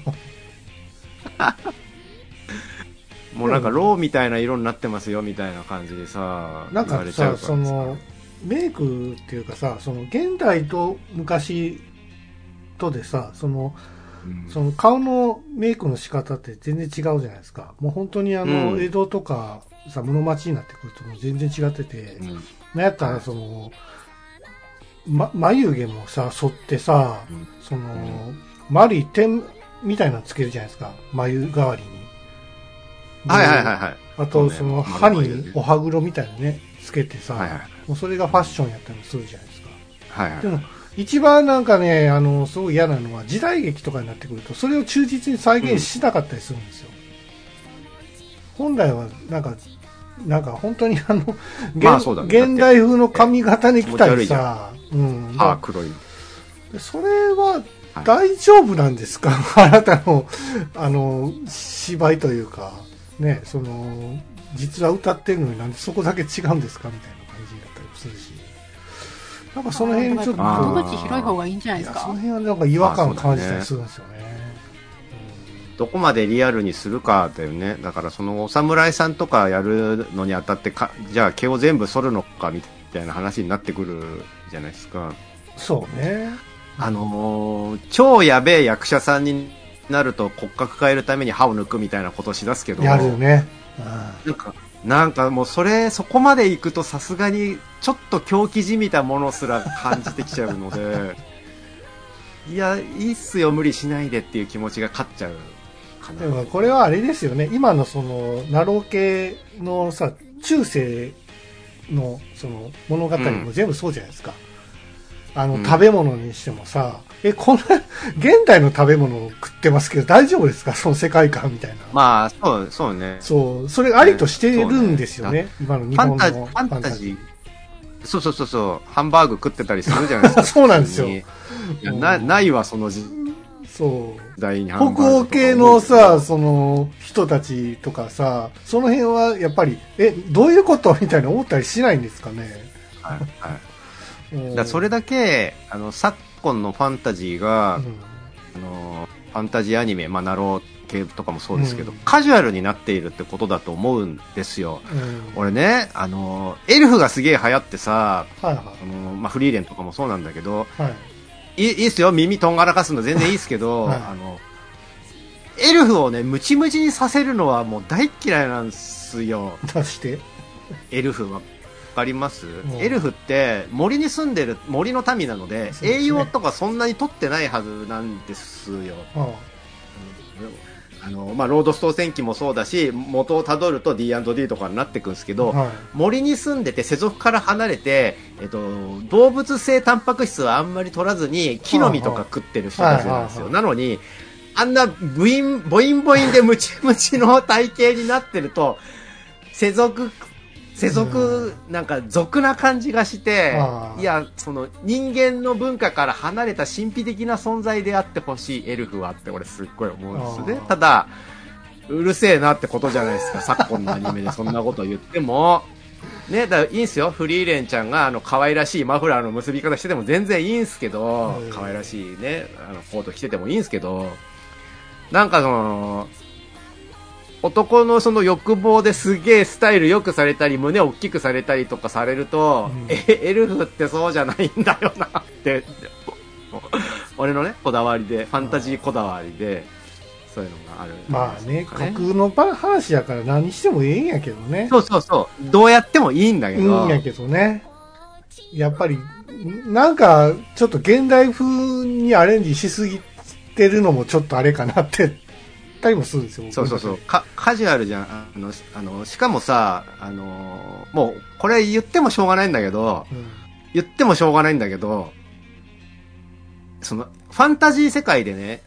もうなんかローみたいな色になってますよみたいな感じでさ、 なんかさ、そのメイクっていうかさ、その現代と昔とでさ、その顔のメイクの仕方って全然違うじゃないですか。もう本当に江戸とかさ、室町になってくるともう全然違ってて、なんやったらその、眉毛もさ、剃ってさ、その、丸い点みたいなのつけるじゃないですか。眉代わりに。 はいはいはいはい。 あと、その、歯にお歯黒みたいなね、つけてさ、もうそれがファッションやったりするじゃないですか。はいはい。でも、一番なんかね、すごい嫌なのは、時代劇とかになってくると、それを忠実に再現しなかったりするんですよ。本来は、なんか本当に現代風の髪型に来たりさ、 歯黒い。 それは大丈夫なんですか？あなたの、芝居というか、ね、その、実は歌ってるのになんでそこだけ違うんですかみたいな感じだったりするし。なんかその辺ちょっと。 窓口広い方がいいんじゃないですか？ その辺はなんか違和感を感じたりするんですよね。 どこまでリアルにするかだよね。だからそのお侍さんとかやるのにあたってじゃあ毛を全部剃るのかみたいな話になってくるじゃないですか。 そうね。 超やべえ役者さんになると骨格変えるために歯を抜くみたいなことをしだすけど。 やるよね。 なんかもうそこまで行くとさすがにちょっと狂気じみたものすら感じてきちゃうので、いや、いいっすよ、無理しないでっていう気持ちが勝っちゃうかな。 でもこれはあれですよね、今のその、ナロー系のさ、中世のその物語も全部そうじゃないですか。食べ物にしてもさ、こんな、現代の食べ物を食ってますけど大丈夫ですか？その世界観みたいな。 まあ、そうね。 そう、それありとしてるんですよね。今の日本のファンタジー。 そう。ハンバーグ食ってたりするじゃないですか。 そうなんですよ。 ないわ、その時代に。北欧系のさ、その人たちとかさ、その辺はやっぱり、どういうことみたいな思ったりしないんですかね。 はい。だそれだけ昨今のファンタジーが、 ファンタジーアニメ、ナロー系とかもそうですけど、 うんカジュアルになっているってことだと思うんですよ。 うん俺ね、エルフがすげえ流行ってさ、 はいはいフリーレンとかもそうなんだけど、 はいいいっすよ、耳とんがらかすの全然いいっすけど、 はいエルフをね、ムチムチにさせるのはもう大っ嫌いなんですよ。 出してエルフは。わかります？ んエルフって森に住んでる森の民なので、 そうですね栄養とかそんなに取ってないはずなんですよ。 あロードストー戦記もそうだし、元をたどると D&D とかになってくんですけど、 はい森に住んでて世俗から離れて、動物性タンパク質はあんまり取らずに木の実とか食ってる人たちなんですよ。 はいなのに、あんなボインボインでムチムチの体型になってると、世俗、なんか俗な感じがして、いや、その人間の文化から離れた神秘的な存在であってほしいエルフはって俺すっごい思うんですね。ただ、うるせえなってことじゃないですか。昨今のアニメでそんなこと言っても。ね、だからいいんすよ。フリーレンちゃんが可愛らしいマフラーの結び方してても全然いいんすけど、可愛らしいね、コート着ててもいいんすけど、なんかその、男のその欲望ですげえスタイル良くされたり、胸を大きくされたりとかされると、エルフってそうじゃないんだよなって、俺のね、こだわりで、ファンタジーこだわりで、そういうのがある、 まあね、架空の話やから何してもええんやけどね。 そうそうそう。どうやってもいいんだけど。 いいんやけどね。やっぱり、なんか、ちょっと現代風にアレンジしすぎてるのもちょっとあれかなってたりもするんですよ。 そうそうそう。カジュアルじゃん。しかもさ、もう、これ言ってもしょうがないんだけど、言ってもしょうがないんだけど、その、ファンタジー世界でね、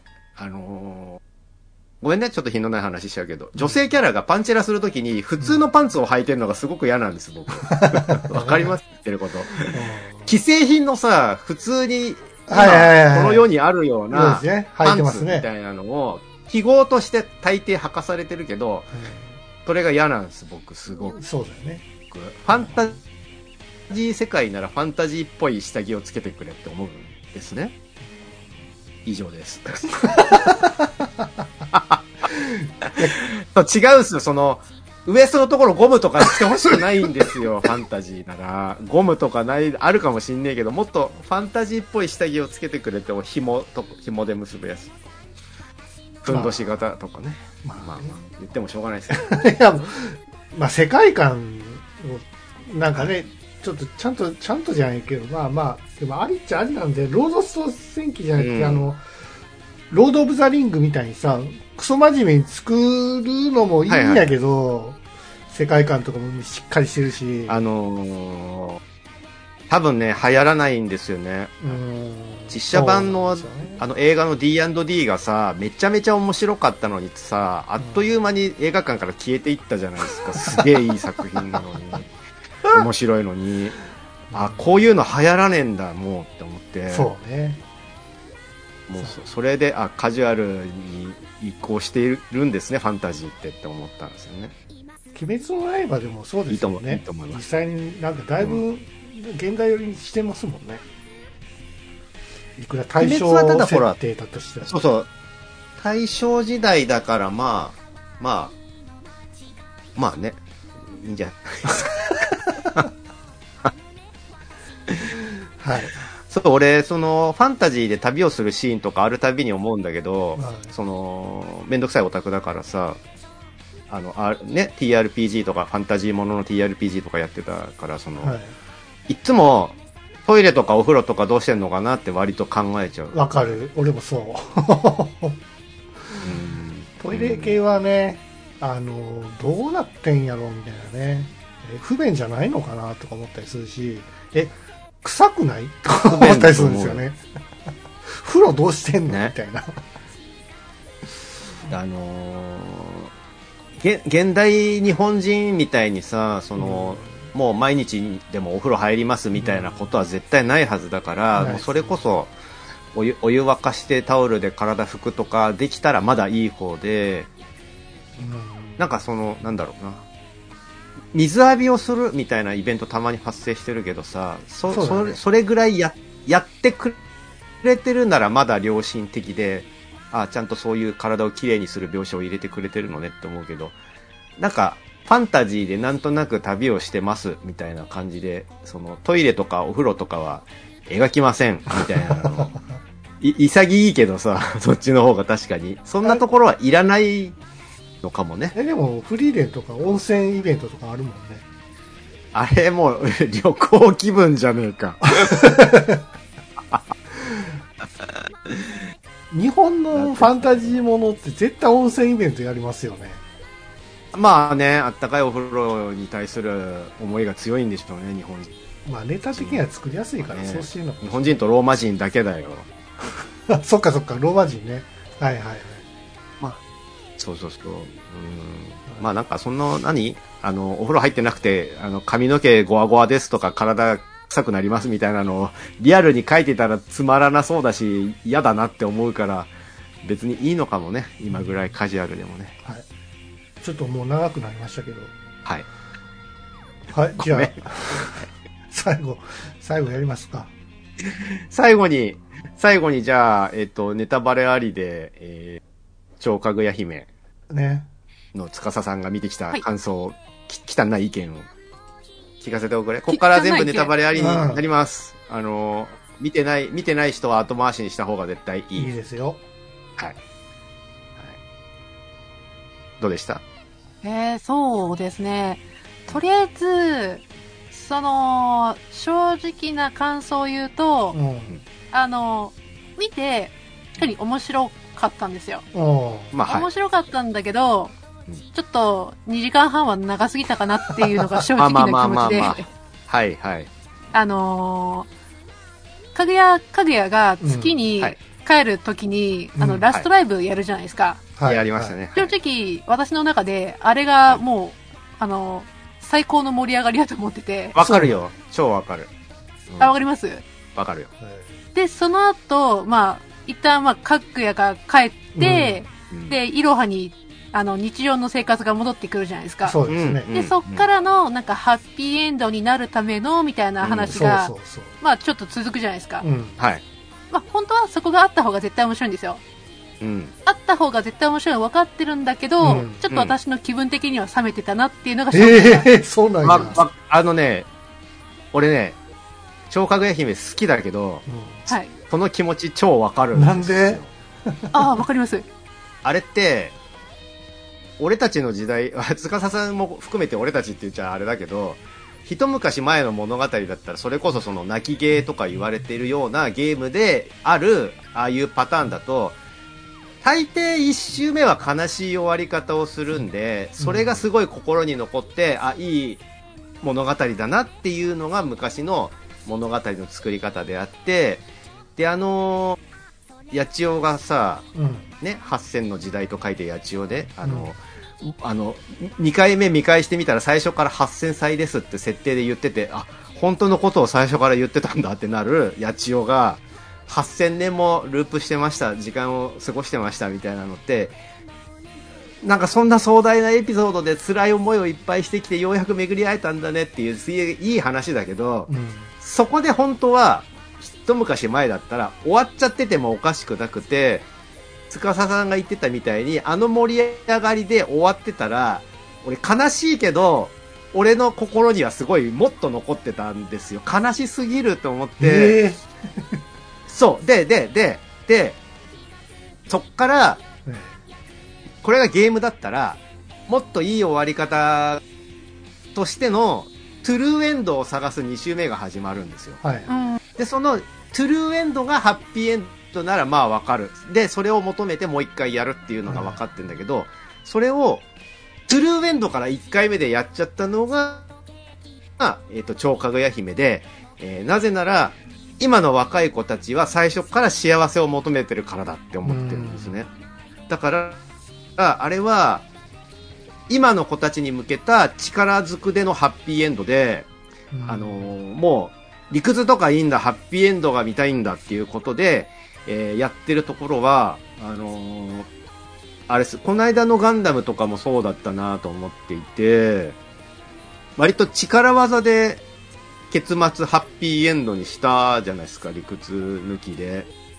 ごめんね、ちょっと品のない話しちゃうけど、女性キャラがパンチラするときに普通のパンツを履いてるのがすごく嫌なんです、僕。わかります言ってること。既製品のさ、普通に、この世にあるような、パンツみたいなのを、記号として大抵履かされてるけど、それが嫌なんです、僕、すごく。 そうだよね。 ファンタジー世界ならファンタジーっぽい下着をつけてくれって思うんですね。以上です。違うんですよ、その、ウエストのところゴムとかしてほしくないんですよ、ファンタジーなら。ゴムとかあるかもしんねえけど、もっとファンタジーっぽい下着をつけてくれても、紐で結ぶやつ。ふんどし型とかね。まあ言ってもしょうがないですけど。 いや、まあ世界観を、なんかね、ちょっとちゃんとじゃないけど、でもありっちゃありなんで、ロードスト戦記じゃなくて、ロード・オブ・ザ・リングみたいにさ、クソ真面目に作るのもいいんやけど、世界観とかもしっかりしてるし。 多分ね、流行らないんですよね。実写版の、映画の D&D がさ、めちゃめちゃ面白かったのにさ、あっという間に映画館から消えていったじゃないですか。すげえいい作品なのに。面白いのに。こういうの流行らねえんだ、もうって思って。 そうね。 もうそれで、カジュアルに移行しているんですね、ファンタジーって思ったんですよね。 鬼滅の刃でもそうですよね。 いいと思います。 実際になんかだいぶ現代寄りにしてますもんね。いくら大正設定だとしても。 そうそう。大正時代だからまあね、いいんじゃないですか。 はい。 そう、俺、ファンタジーで旅をするシーンとかあるたびに思うんだけど、めんどくさいオタクだからさ、TRPG とか、ファンタジーものの TRPG とかやってたから、いつも、トイレとかお風呂とかどうしてんのかなって割と考えちゃう。 わかる。俺もそう。トイレ系はね、どうなってんやろみたいなね。不便じゃないのかなとか思ったりするし、臭くないとか思ったりするんですよね。風呂どうしてんの、みたいな。 現代日本人みたいにさ、もう毎日でもお風呂入りますみたいなことは絶対ないはずだから、もうそれこそお湯沸かしてタオルで体拭くとかできたらまだいい方で、なんかなんだろうな。水浴びをするみたいなイベントたまに発生してるけどさ、それぐらいやってくれてるならまだ良心的で、 あ、ちゃんとそういう体をきれいにする描写を入れてくれてるのねって思うけど、なんか、ファンタジーでなんとなく旅をしてますみたいな感じで、そのトイレとかお風呂とかは描きませんみたいなの。潔いけどさ、そっちの方が確かに。そんなところはいらないのかもね。 でも、フリーレンとか温泉イベントとかあるもんね。 あれもう旅行気分じゃねえか。 日本のファンタジーものって絶対温泉イベントやりますよね。 まあね、あったかいお風呂に対する思いが強いんでしょうね、日本人。 まあネタ的には作りやすいから、 ね、 そうしてるの日本人とローマ人だけだよ。 そっかそっか、ローマ人ね。はいはいはい。 まあ、そう。まあなんかそんな、お風呂入ってなくて、髪の毛ゴワゴワですとか体臭くなりますみたいなのをリアルに書いてたらつまらなそうだし、嫌だなって思うから、別にいいのかもね、今ぐらいカジュアルでもね。 はい。ちょっともう長くなりましたけど。 はい。 はい、じゃあ、最後やりますか。 最後にじゃあ、ネタバレありで、超かぐや姫の司さんが見てきた感想、汚い意見を聞かせておくれ。ここから全部ネタバレありになります。見てない人は後回しにした方が絶対いい。 いいですよ。 はい。どうでした？ そうですね。とりあえず、正直な感想を言うと、見て、やはり面白かったんですよ。 まあ、はい、 面白かったんだけど、ちょっと2時間半は長すぎたかなっていうのが正直な気持ちで。 はいはい。 かぐやが月に帰るときに、ラストライブやるじゃないですか。 やりましたね。 正直、私の中で、あれがもう、最高の盛り上がりだと思ってて。 わかるよ。超わかる。 わかります？ わかるよ。 で、その後、一旦、かぐやが帰って、で、いろはに、日常の生活が戻ってくるじゃないですか。 そうですね。 で、そっからの、ハッピーエンドになるための、みたいな話が、ちょっと続くじゃないですか。 はい。 本当はそこがあった方が絶対面白いんですよ。あった方が絶対面白いの分かってるんだけど、ちょっと私の気分的には冷めてたなっていうのが正直。 そうなんや。俺ね、超かぐや姫好きだけど、 はい。 この気持ち超わかるんですよ。 なんで？ わかります。 あれって、俺たちの時代、司さんも含めて俺たちって言っちゃあれだけど、一昔前の物語だったらそれこそその泣きゲーとか言われてるようなゲームであるああいうパターンだと、大抵一周目は悲しい終わり方をするんで、それがすごい心に残って、いい物語だなっていうのが昔の物語の作り方であって、で、八千代がさ、ね、8000の時代と書いて八千代で、2回目見返してみたら最初から8000歳ですって設定で言ってて、本当のことを最初から言ってたんだってなる八千代が、8000年もループしてました、時間を過ごしてましたみたいなのって、なんかそんな壮大なエピソードで辛い思いをいっぱいしてきてようやく巡り会えたんだねっていうすげえいい話だけど、そこで本当は一昔前だったら終わっちゃっててもおかしくなくて、司さんが言ってたみたいに盛り上がりで終わってたら、俺悲しいけど俺の心にはすごいもっと残ってたんですよ。悲しすぎると思って、そうでそっからこれがゲームだったらもっといい終わり方としてのトゥルーエンドを探す2周目が始まるんですよ。でそのトゥルーエンドがハッピーエンドならわかる。でそれを求めてもう一回やるっていうのが分かってるんだけど、それをトゥルーエンドから1回目でやっちゃったのが超かぐや姫で、なぜなら今の若い子たちは最初から幸せを求めてるからだって思ってるんですね。だからあれは今の子たちに向けた力ずくでのハッピーエンドで、もう理屈とかいいんだ、ハッピーエンドが見たいんだっていうことで、やってるところはあれです。この間のガンダムとかもそうだったなと思っていて、割と力技で結末ハッピーエンドにしたじゃないですか、理屈抜きで。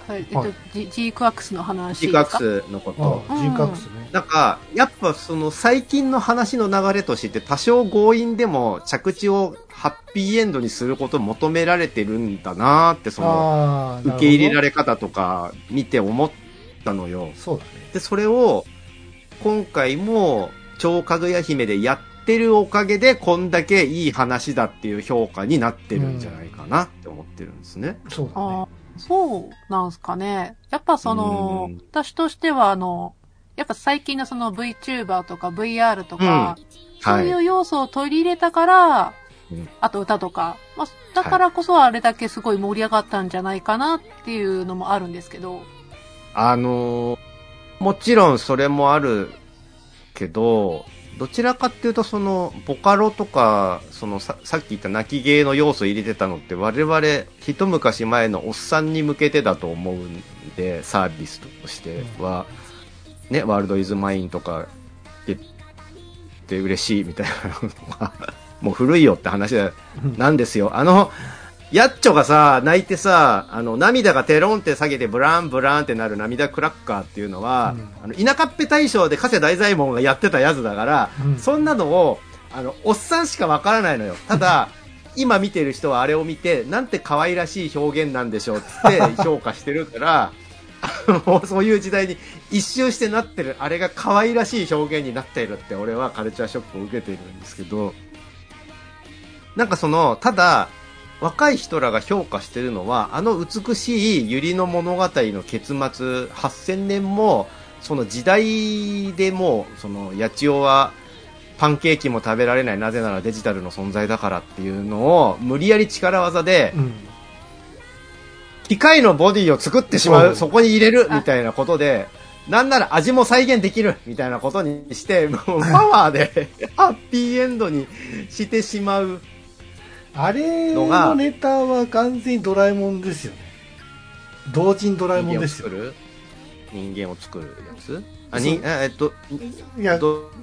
はい、ジークワックスの話ジークワックスのこと。 ジークワックスね。 なんか、やっぱその最近の話の流れとして多少強引でも着地をハッピーエンドにすることを求められてるんだなーって、その、受け入れられ方とか見て思ったのよ。 そうだね。 で、それを今回も超かぐや姫でやってるおかげでこんだけいい話だっていう評価になってるんじゃないかなって思ってるんですね。 そうだね。 そうなんすかね。やっぱその、私としてはやっぱ最近のその VTuber とか VR とか、そういう要素を取り入れたから、あと歌とか、まあ、だからこそあれだけすごい盛り上がったんじゃないかなっていうのもあるんですけど。 もちろんそれもあるけど、どちらかっていうとそのボカロとかそのさっき言った泣き芸の要素を入れてたのって我々一昔前のおっさんに向けてだと思うんで、サービスとしては、ね、ワールドイズマインとか言って嬉しいみたいなのがもう古いよって話なんですよ。ヤッチョがさ、泣いてさ、涙がテロンって下げてブランブランってなる涙クラッカーっていうのは、田舎っぺ大賞で加瀬大左衛門がやってたやつだから、そんなのを、おっさんしかわからないのよ。ただ、今見てる人はあれを見て、なんて可愛らしい表現なんでしょうって評価してるから、そういう時代に一周してなってる、あれが可愛らしい表現になっているって俺はカルチャーショックを受けているんですけど、なんかただ、若い人らが評価してるのは、美しい百合の物語の結末、8000年も、その時代でもう、八千代は、パンケーキも食べられない、なぜならデジタルの存在だからっていうのを、無理やり力技で、機械のボディを作ってしまう、そこに入れる、みたいなことで、なんなら味も再現できる、みたいなことにして、もうパワーで、ハッピーエンドにしてしまう。 あれのネタは完全にドラえもんですよね。同人ドラえもんですよ。 人間を作るやつ？ いや、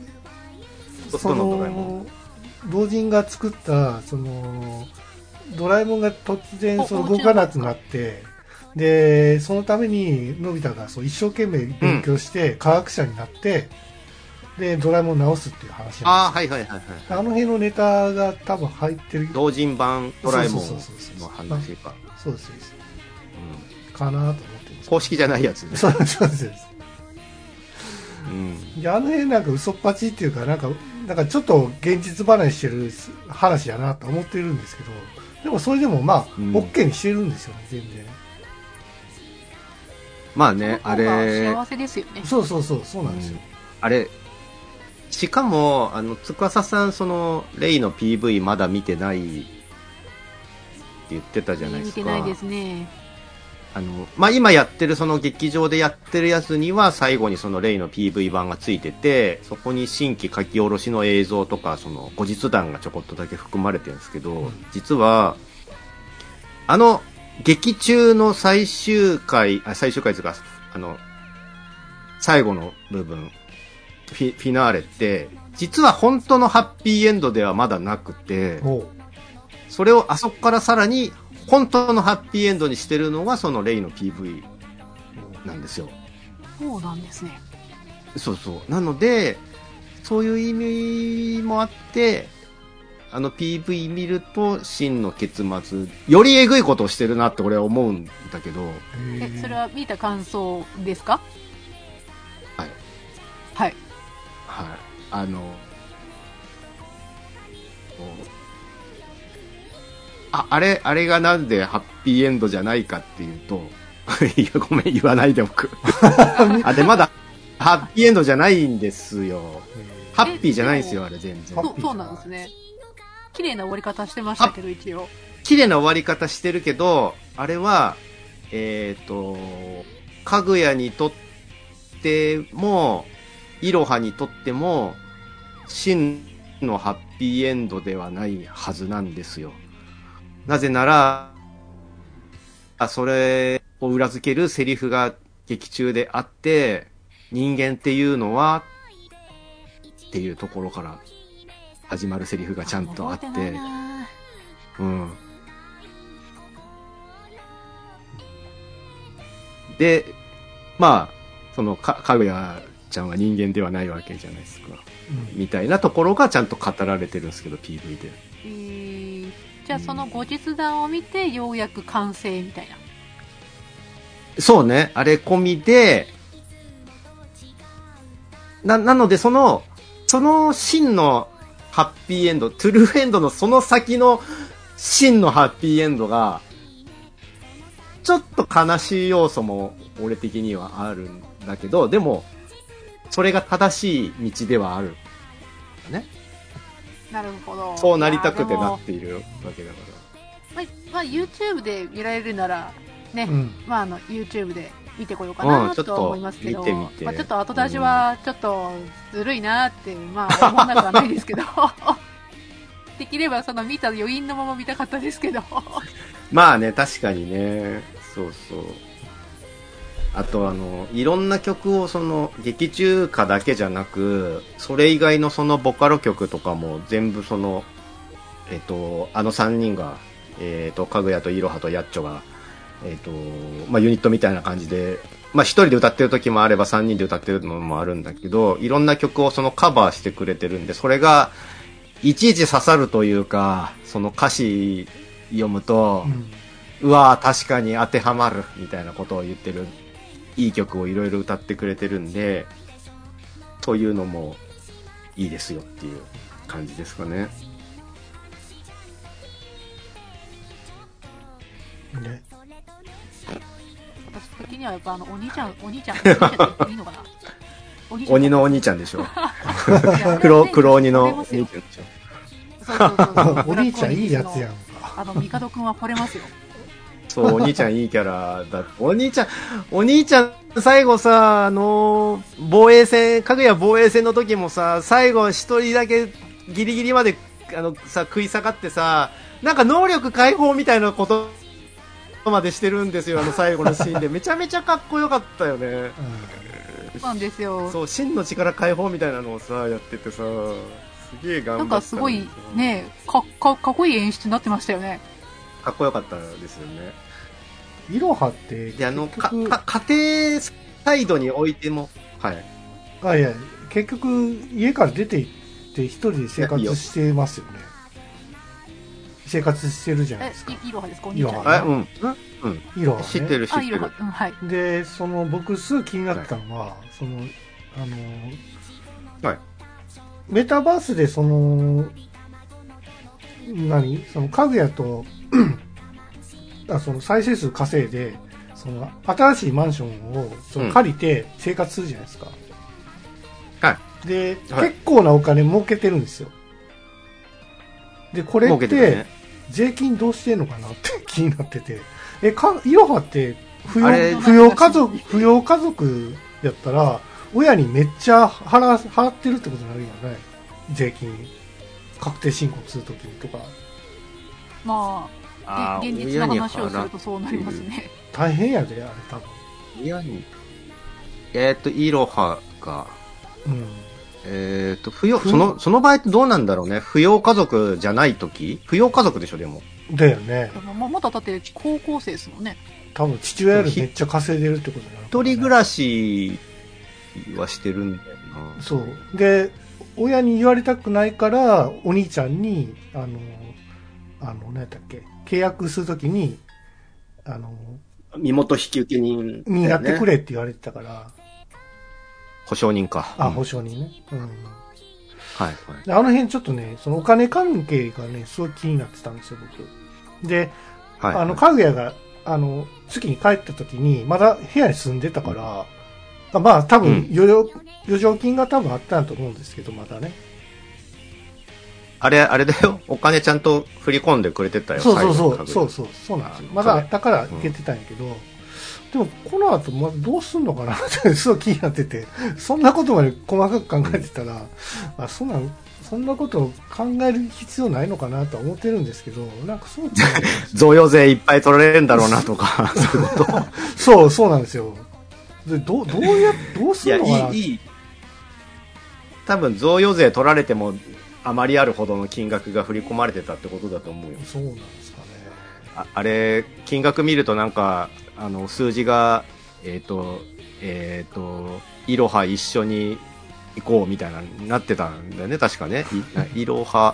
同人が作った、ドラえもんが突然動かなくなって、で、そのためにのび太が一生懸命勉強して科学者になって、で、ドラえもんを直すっていう話なんですよ。 はいはいはいはい。 あの辺のネタが多分入ってる。 同人版ドラえもんの話か。 そうです。かなと思ってます。 公式じゃないやつね。 そうです。いや、あの辺なんか嘘っぱちっていうか、なんかちょっと現実離れしてる話やなと思ってるんですけど、でもそれでもまあ、OK にしてるんですよね、全然。 まあね、あれ。 幸せですよね。 そうなんですよ。 あれ、しかも、司さん、レイの PV まだ見てないって言ってたじゃないですか。 見てないですね。 まあ、今やってる劇場でやってるやつには最後にレイの PV 版がついてて、そこに新規書き下ろしの映像とか、後日談がちょこっとだけ含まれてるんですけど、実は、劇中の最終回というか、最後の部分、フィナーレって、実は本当のハッピーエンドではまだなくて、それをあそこからさらに本当のハッピーエンドにしてるのがレイの PV なんですよ。 そうなんですね。 そう。なので、そういう意味もあって、PV 見ると真の結末、よりえぐいことをしてるなって俺は思うんだけど。 それは見た感想ですか？はい。 あれがなんでハッピーエンドじゃないかっていうと、いや、ごめん、言わないでおく。で、まだ、ハッピーエンドじゃないんですよ。ハッピーじゃないんですよ、あれ全然。 そうなんですね。綺麗な終わり方してましたけど、一応。 綺麗な終わり方してるけど、あれは、かぐやにとっても、いろはにとっても、真のハッピーエンドではないはずなんですよ。なぜなら、それを裏付けるセリフが劇中であって、人間っていうのは、っていうところから始まるセリフがちゃんとあって、 で、まあ、そのかぐやちゃんは人間ではないわけじゃないですか。みたいなところがちゃんと語られてるんですけど、PV で。 じゃあその後日談を見て、ようやく完成みたいな。 そうね、あれ込みで、なのでその真のハッピーエンド、トゥルーエンドのその先の真のハッピーエンドが、ちょっと悲しい要素も俺的にはあるんだけど、でも、それが正しい道ではある。ね。 なるほど。 そうなりたくてなっているわけだから。 まあ、YouTube で見られるなら、ね、まあYouTube で見てこようかなとは思いますけど、 見てみて。 まあ、ちょっと後出しはちょっとずるいなって、まあ思わなくはないですけど、できればその見た余韻のまま見たかったですけど。 まあね、確かにね、そうそう。あといろんな曲をその劇中歌だけじゃなく、それ以外のそのボカロ曲とかも全部その、3人が、かぐやといろはとやっちょが、まあユニットみたいな感じで、まあ一人で歌ってる時もあれば3人で歌ってるのもあるんだけど、いろんな曲をそのカバーしてくれてるんで、それがいちいち刺さるというか、その歌詞読むと、うわー確かに当てはまるみたいなことを言ってるいい曲をいろいろ歌ってくれてるんで、そういうのもいいですよっていう感じですかね。 ね、 私的にはやっぱお兄ちゃんって言っていいのかな。 鬼のお兄ちゃんでしょ。黒鬼のお兄ちゃんでしょ。 そうお兄ちゃんいいやつやんか。 帝くんは惚れますよ。 そう、お兄ちゃんいいキャラだ。お兄ちゃん、最後さ、防衛戦、かぐや防衛戦の時もさ、最後一人だけギリギリまで、食い下がってさ、なんか能力解放みたいなことまでしてるんですよ、最後のシーンで。めちゃめちゃかっこよかったよね。 そうなんですよ。 そう、真の力解放みたいなのをさ、やっててさ、すげえ頑張った。 なんかすごい、ね、かっこいい演出になってましたよね。 かっこよかったですよね。 いろはってで、家庭サイドにおいても、はい。 いや、結局、家から出て行って一人で生活してますよね。生活してるじゃないですか。 いろはですか、お兄ちゃん。 うん。 いろは、ね。 知ってる。 はい。 で、僕すぐ気になったのは、 はい。 メタバースでかぐやと、再生数稼いで、新しいマンションを借りて生活するじゃないですか。 はい。 で、結構なお金儲けてるんですよ。で、これって、税金どうしてんのかなって気になってて。いろはって扶養家族やったら、親にめっちゃ払ってるってことになるんじゃない？税金。確定申告するときにとか。 まあ、現実の話をするとそうなりますね。 大変やで、あれ多分。 親に。いろはが、その場合ってどうなんだろうね。扶養家族じゃないとき？扶養家族でしょ、でも。 だよね。 まだだって高校生ですもんね。 多分父親よりめっちゃ稼いでるってことだな。 一人暮らしはしてるんだよな。 そう。で、親に言われたくないから、お兄ちゃんに、何やったっけ、契約するときに、 身元引受人、 にやってくれって言われてたから。 保証人か。 保証人ね。 はい。 あの辺ちょっとね、そのお金関係がね、すごい気になってたんですよ、僕。で、かぐやが、月に帰った時に、まだ部屋に住んでたから、まあ多分、余剰金が多分あったんと思うんですけど、まだね。あれだよ。お金ちゃんと振り込んでくれてたよ。 そうなんですよ。まだあったから行けてたんやけど、でもこの後どうすんのかなってすごい気になってて、そんなことまで細かく考えてたら、そんなことを考える必要ないのかなとは思ってるんですけど、なんかそう贈与税いっぱい取られるんだろうなとか、そういうこと。そうなんですよ。で、どうするのかな。 多分贈与税取られてもあまりあるほどの金額が振り込まれてたってことだと思うよ。 そうなんですかね。 あれ金額見るとなんか数字がいろは一緒に行こうみたいななってたんだよね、確かね。いろは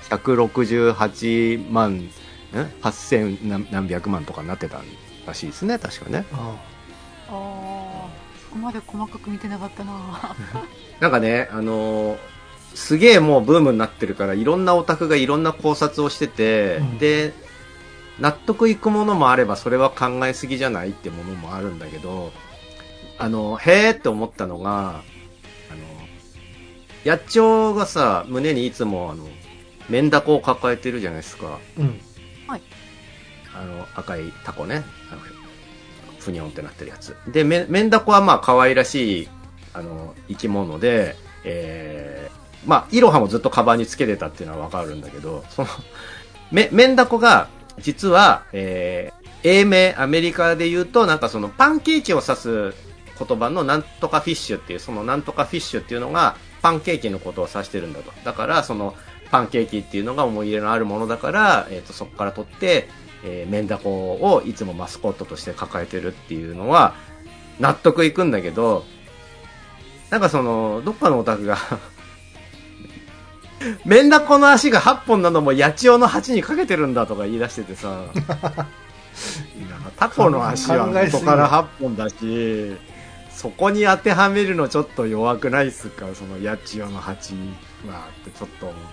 168万、8000何百万とかになってたらしいですね、確かね。 あそこまで細かく見てなかったな。 なんかね、すげえもうブームになってるから、いろんなオタクがいろんな考察をしてて、で、納得いくものもあれば、それは考えすぎじゃないってものもあるんだけど、へーって思ったのが、野鳥がさ、胸にいつもメンダコを抱えてるじゃないですか。 はい。 赤いタコね。ふにょんってなってるやつ。で、メンダコはまあ可愛らしい、生き物で、まあ、イロハもずっとカバンにつけてたっていうのはわかるんだけど、メンダコが、実は、英名、アメリカで言うと、なんかそのパンケーキを指す言葉のなんとかフィッシュっていう、そのなんとかフィッシュっていうのが、パンケーキのことを指してるんだと。だから、その、パンケーキっていうのが思い入れのあるものだから、そこから取って、メンダコをいつもマスコットとして抱えてるっていうのは、納得いくんだけど、なんかどっかのオタクが、メンダコの足が8本なのも八千代の8にかけてるんだとか言い出しててさ、タコの足は元から8本だし、そこに当てはめるのちょっと弱くないっすか、その八千代の8はってちょっと思って、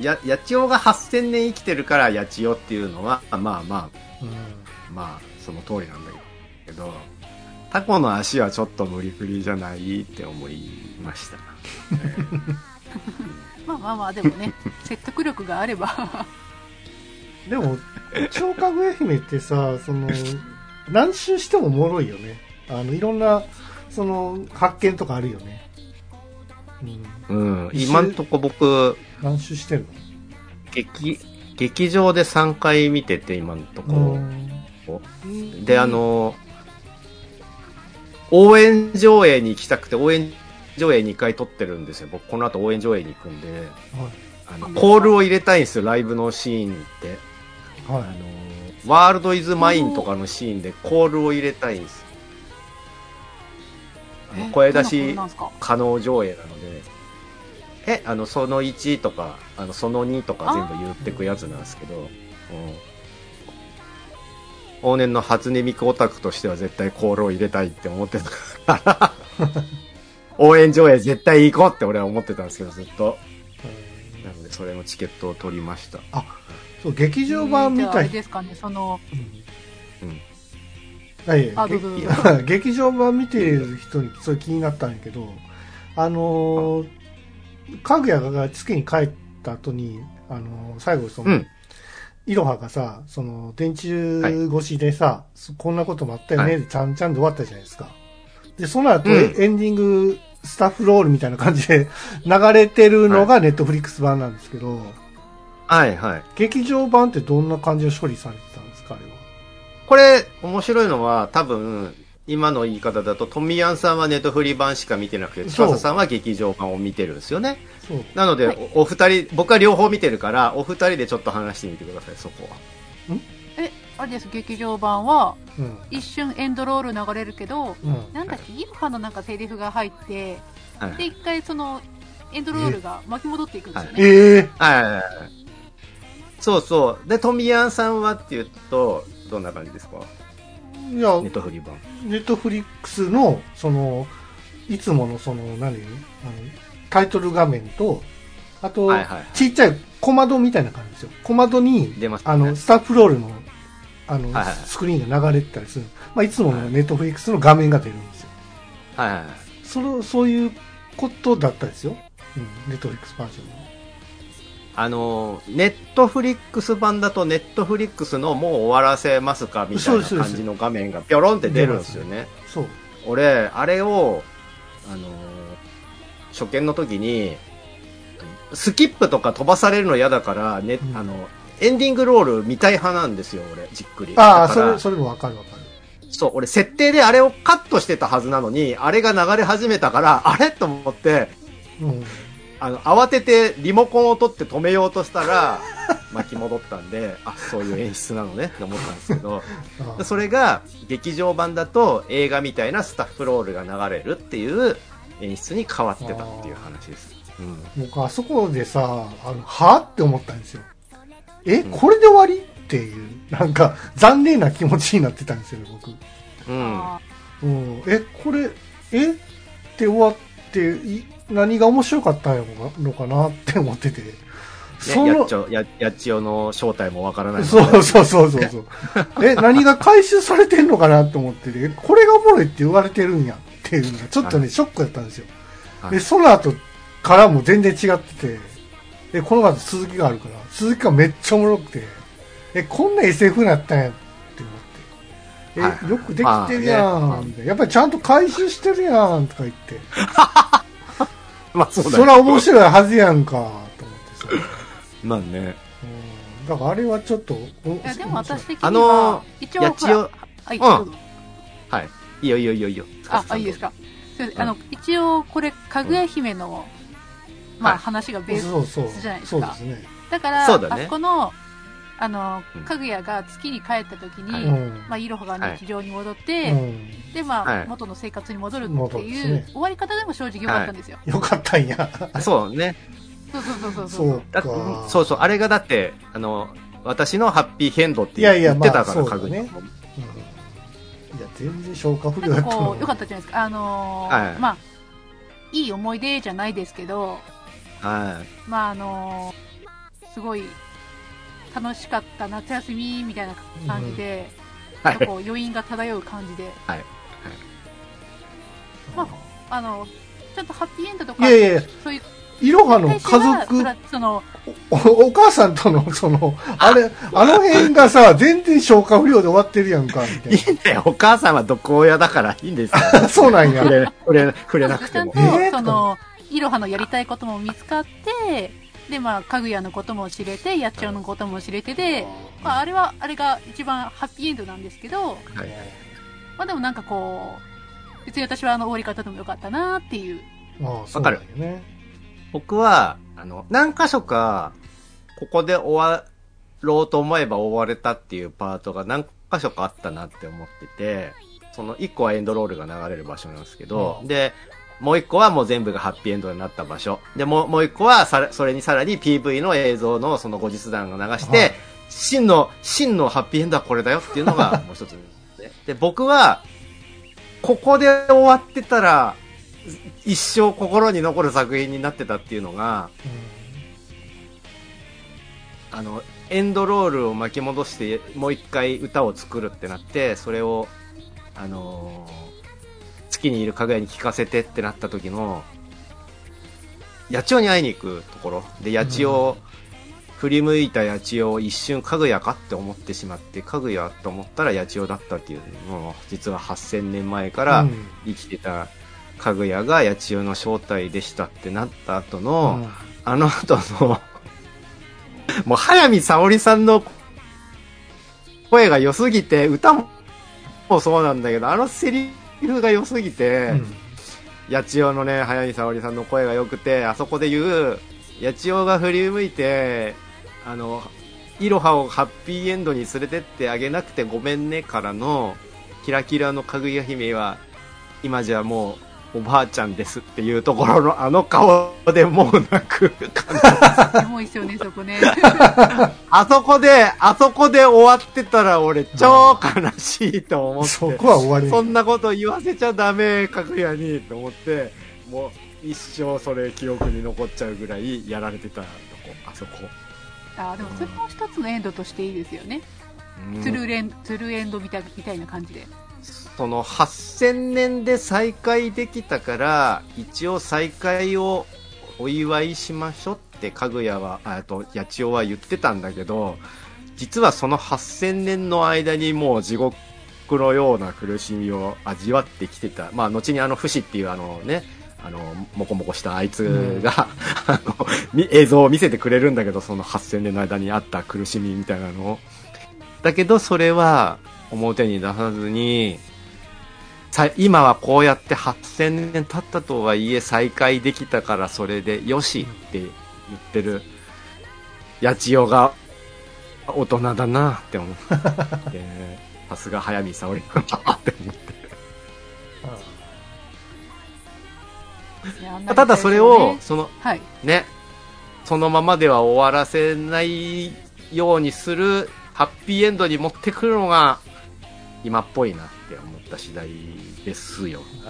八千代が8000年生きてるから八千代っていうのはまあその通りなんだけど、タコの足はちょっと無理くりじゃないって思いました。 まあでもね、説得力があれば。 でも、超かぐや姫ってさ、何周してもおもろいよね。いろんな、発見とかあるよね。 今んとこ僕、 何周してるの？ 劇場で3回見てて、今んとこ。で、応援上映に行きたくて、応援上映2回撮ってるんですよ。僕、この後応援上映に行くんで、コールを入れたいんですよ、ライブのシーンって。 はい、 ワールドイズマインとかのシーンでコールを入れたいんですよ。声出し可能上映なので、その1とか、その2とか全部言ってくやつなんですけど、往年の初音ミクオタクとしては絶対コールを入れたいって思ってたから、応援上映絶対行こうって俺は思ってたんですけど、ずっと。なので、それのチケットを取りました。 そう、劇場版みたい。 あれですかね、 劇場版見てる人にそれ気になったんやけど、かぐやが月に帰った後に、最後いろはがさ、電柱越しでさ、こんなこともあったよね、ちゃんで終わったじゃないですか。で、その後、エンディングスタッフロールみたいな感じで流れてるのがネットフリックス版なんですけど、 はいはい。 劇場版ってどんな感じで処理されてたんですか、あれは。 これ、面白いのは、多分、今の言い方だと、トミヤンさんはネットフリ版しか見てなくて、翼さんは劇場版を見てるんですよね。そう。なので、お二人、僕は両方見てるから、お二人でちょっと話してみてください、そこは。 あれです、劇場版は、一瞬エンドロール流れるけど、なんだっけ、イロハのなんかセリフが入って、で、一回エンドロールが巻き戻っていくんですよね。 そうそう。で、トミヤンさんはっていうと、どんな感じですか？ いや、 ネットフリ版。 ネットフリックスの、いつものタイトル画面と、あと、ちっちゃい小窓みたいな感じですよ。小窓に、スタッフロールの、スクリーンが流れてたりする。いつものネットフリックスの画面が出るんですよ。そういうことだったですよ。ネットフリックスバージョンの。 ネットフリックス版だとネットフリックスのもう終わらせますかみたいな感じの画面がピョロンって出るんですよね。 そう。 俺、あれを、初見の時に、スキップとか飛ばされるの嫌だから、エンディングロール見たい派なんですよ、俺、じっくり。 それもわかる。 そう、俺設定であれをカットしてたはずなのに、あれが流れ始めたから、あれと思って、 慌ててリモコンを取って止めようとしたら、巻き戻ったんで、あ、そういう演出なのねって思ったんですけど、でそれが劇場版だと映画みたいなスタッフロールが流れるっていう演出に変わってたっていう話です。 僕あそこでさ、はって思ったんですよ。これで終わりっていう、なんか残念な気持ちになってたんですよね、僕。これ、って終わって、何が面白かったのかなって思ってて。 やっちよの正体もわからない。 そう。何が回収されてんのかなって思ってて、これがおもろいって言われてるんやっていうのがちょっとね、ショックだったんですよ。で、その後からも全然違ってて、この後続きがあるから、続きがめっちゃおもろくて、こんな SF になったんやって思って、よくできてるやん、やっぱりちゃんと回収してるやんとか言って、 まあそうだね。 そりゃ面白いはずやんかと思ってさ。 まあね。 だからあれはちょっと。 いや、でも私的には、一応、 やちよ、 はい、 はい。いいよ。 いいですか。一応、これ、かぐや姫の、話がベースじゃないですか。だから、あそこの、かぐやが月に帰った時に、いろはが日常に戻って、で、元の生活に戻るっていう終わり方でも正直良かったんですよ。 良かったんや。 そうね。そう、あれがだって、私のハッピーヘンドって言ってたから、かぐや。 いや、全然消化不良だったの。 良かったじゃないですか。いい思い出じゃないですけど、すごい楽しかった夏休みみたいな感じで、余韻が漂う感じで、ちゃんとハッピーエンドとか、そういういろはの家族、お母さんとの、あの辺がさ、全然消化不良で終わってるやんか、みたいな。 いいんだよ、お母さんは毒親だからいいんですよ。 そうなんや。 触れなくても。 ちゃんと、いろはのやりたいことも見つかって、で、かぐやのことも知れて、やっちゃうのことも知れてで、あれが一番ハッピーエンドなんですけど、でもなんかこう、別に私は終わり方でもよかったなっていう。 わかる。僕は、何箇所か、ここで終わろうと思えば終われたっていうパートが何箇所かあったなって思ってて、その1個はエンドロールが流れる場所なんですけど、で、もう1個はもう全部がハッピーエンドになった場所。で、もう1個はそれにさらに PV の映像のその後日談が流して、真のハッピーエンドはこれだよっていうのがもう一つ、ね。で、僕は、ここで終わってたら、一生心に残る作品になってたっていうのが、エンドロールを巻き戻してもう一回歌を作るってなって、それを、月にいるかぐやに聞かせてってなった時の、八千代に会いに行くところで、八千代、振り向いた八千代を一瞬かぐやかって思ってしまって、かぐやと思ったら八千代だったっていうのも、実は8000年前から生きてたかぐやが八千代の正体でしたってなった後の、あの後のもう早見沙織さんの声が良すぎて、歌もそうなんだけど、あのセリフが良すぎて、八千代のね、早見沙織さんの声が良くて、あそこで言う、八千代が振り向いて、いろはをハッピーエンドに連れてってあげなくてごめんねからの、キラキラのかぐや姫は、今じゃもう、おばあちゃんですっていうところのあの顔でもう泣く感じ。もういいですよね、そこね。 あそこで終わってたら俺超悲しいと思って。 そこは終わり。 そんなこと言わせちゃダメ、かぐやにと思って、もう一生それ記憶に残っちゃうぐらいやられてたとこ、あそこ。 でもそれも一つのエンドとしていいですよね。トゥルーエンドみたいな感じで。 その8000年で再会できたから一応再会をお祝いしましょうってかぐやは八千代は言ってたんだけど、実はその8000年の間にもう地獄のような苦しみを味わってきてた。後に不死っていうモコモコしたあいつが、映像を見せてくれるんだけど、その8000年の間にあった苦しみみたいなのを。だけどそれは表に出さずに、 今はこうやって8000年経ったとはいえ再会できたからそれでよしって言ってる八千代が大人だなって思ってさすが早見沙織だなって思ってただそれをはいねそのままでは終わらせないようにするハッピーエンドに持ってくるのが今っぽいなって思った次第ですよ、はい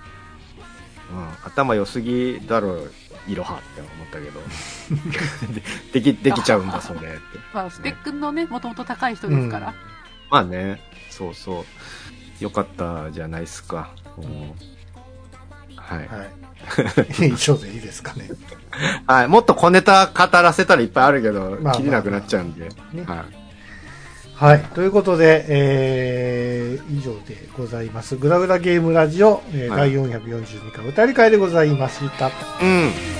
頭良すぎだろいろはって思ったけどできちゃうんだそれって、 まあ、スペックのねもともと高い人ですから、 まあねそうよかったじゃないですか、はい、 はい以上でいいですかねはい、もっと小ネタ語らせたらいっぱいあるけど、切りなくなっちゃうんで、 ね、 はいはい。ということで、以上でございます。グダグダゲームラジオ、第442回お便り会でございました。 うん。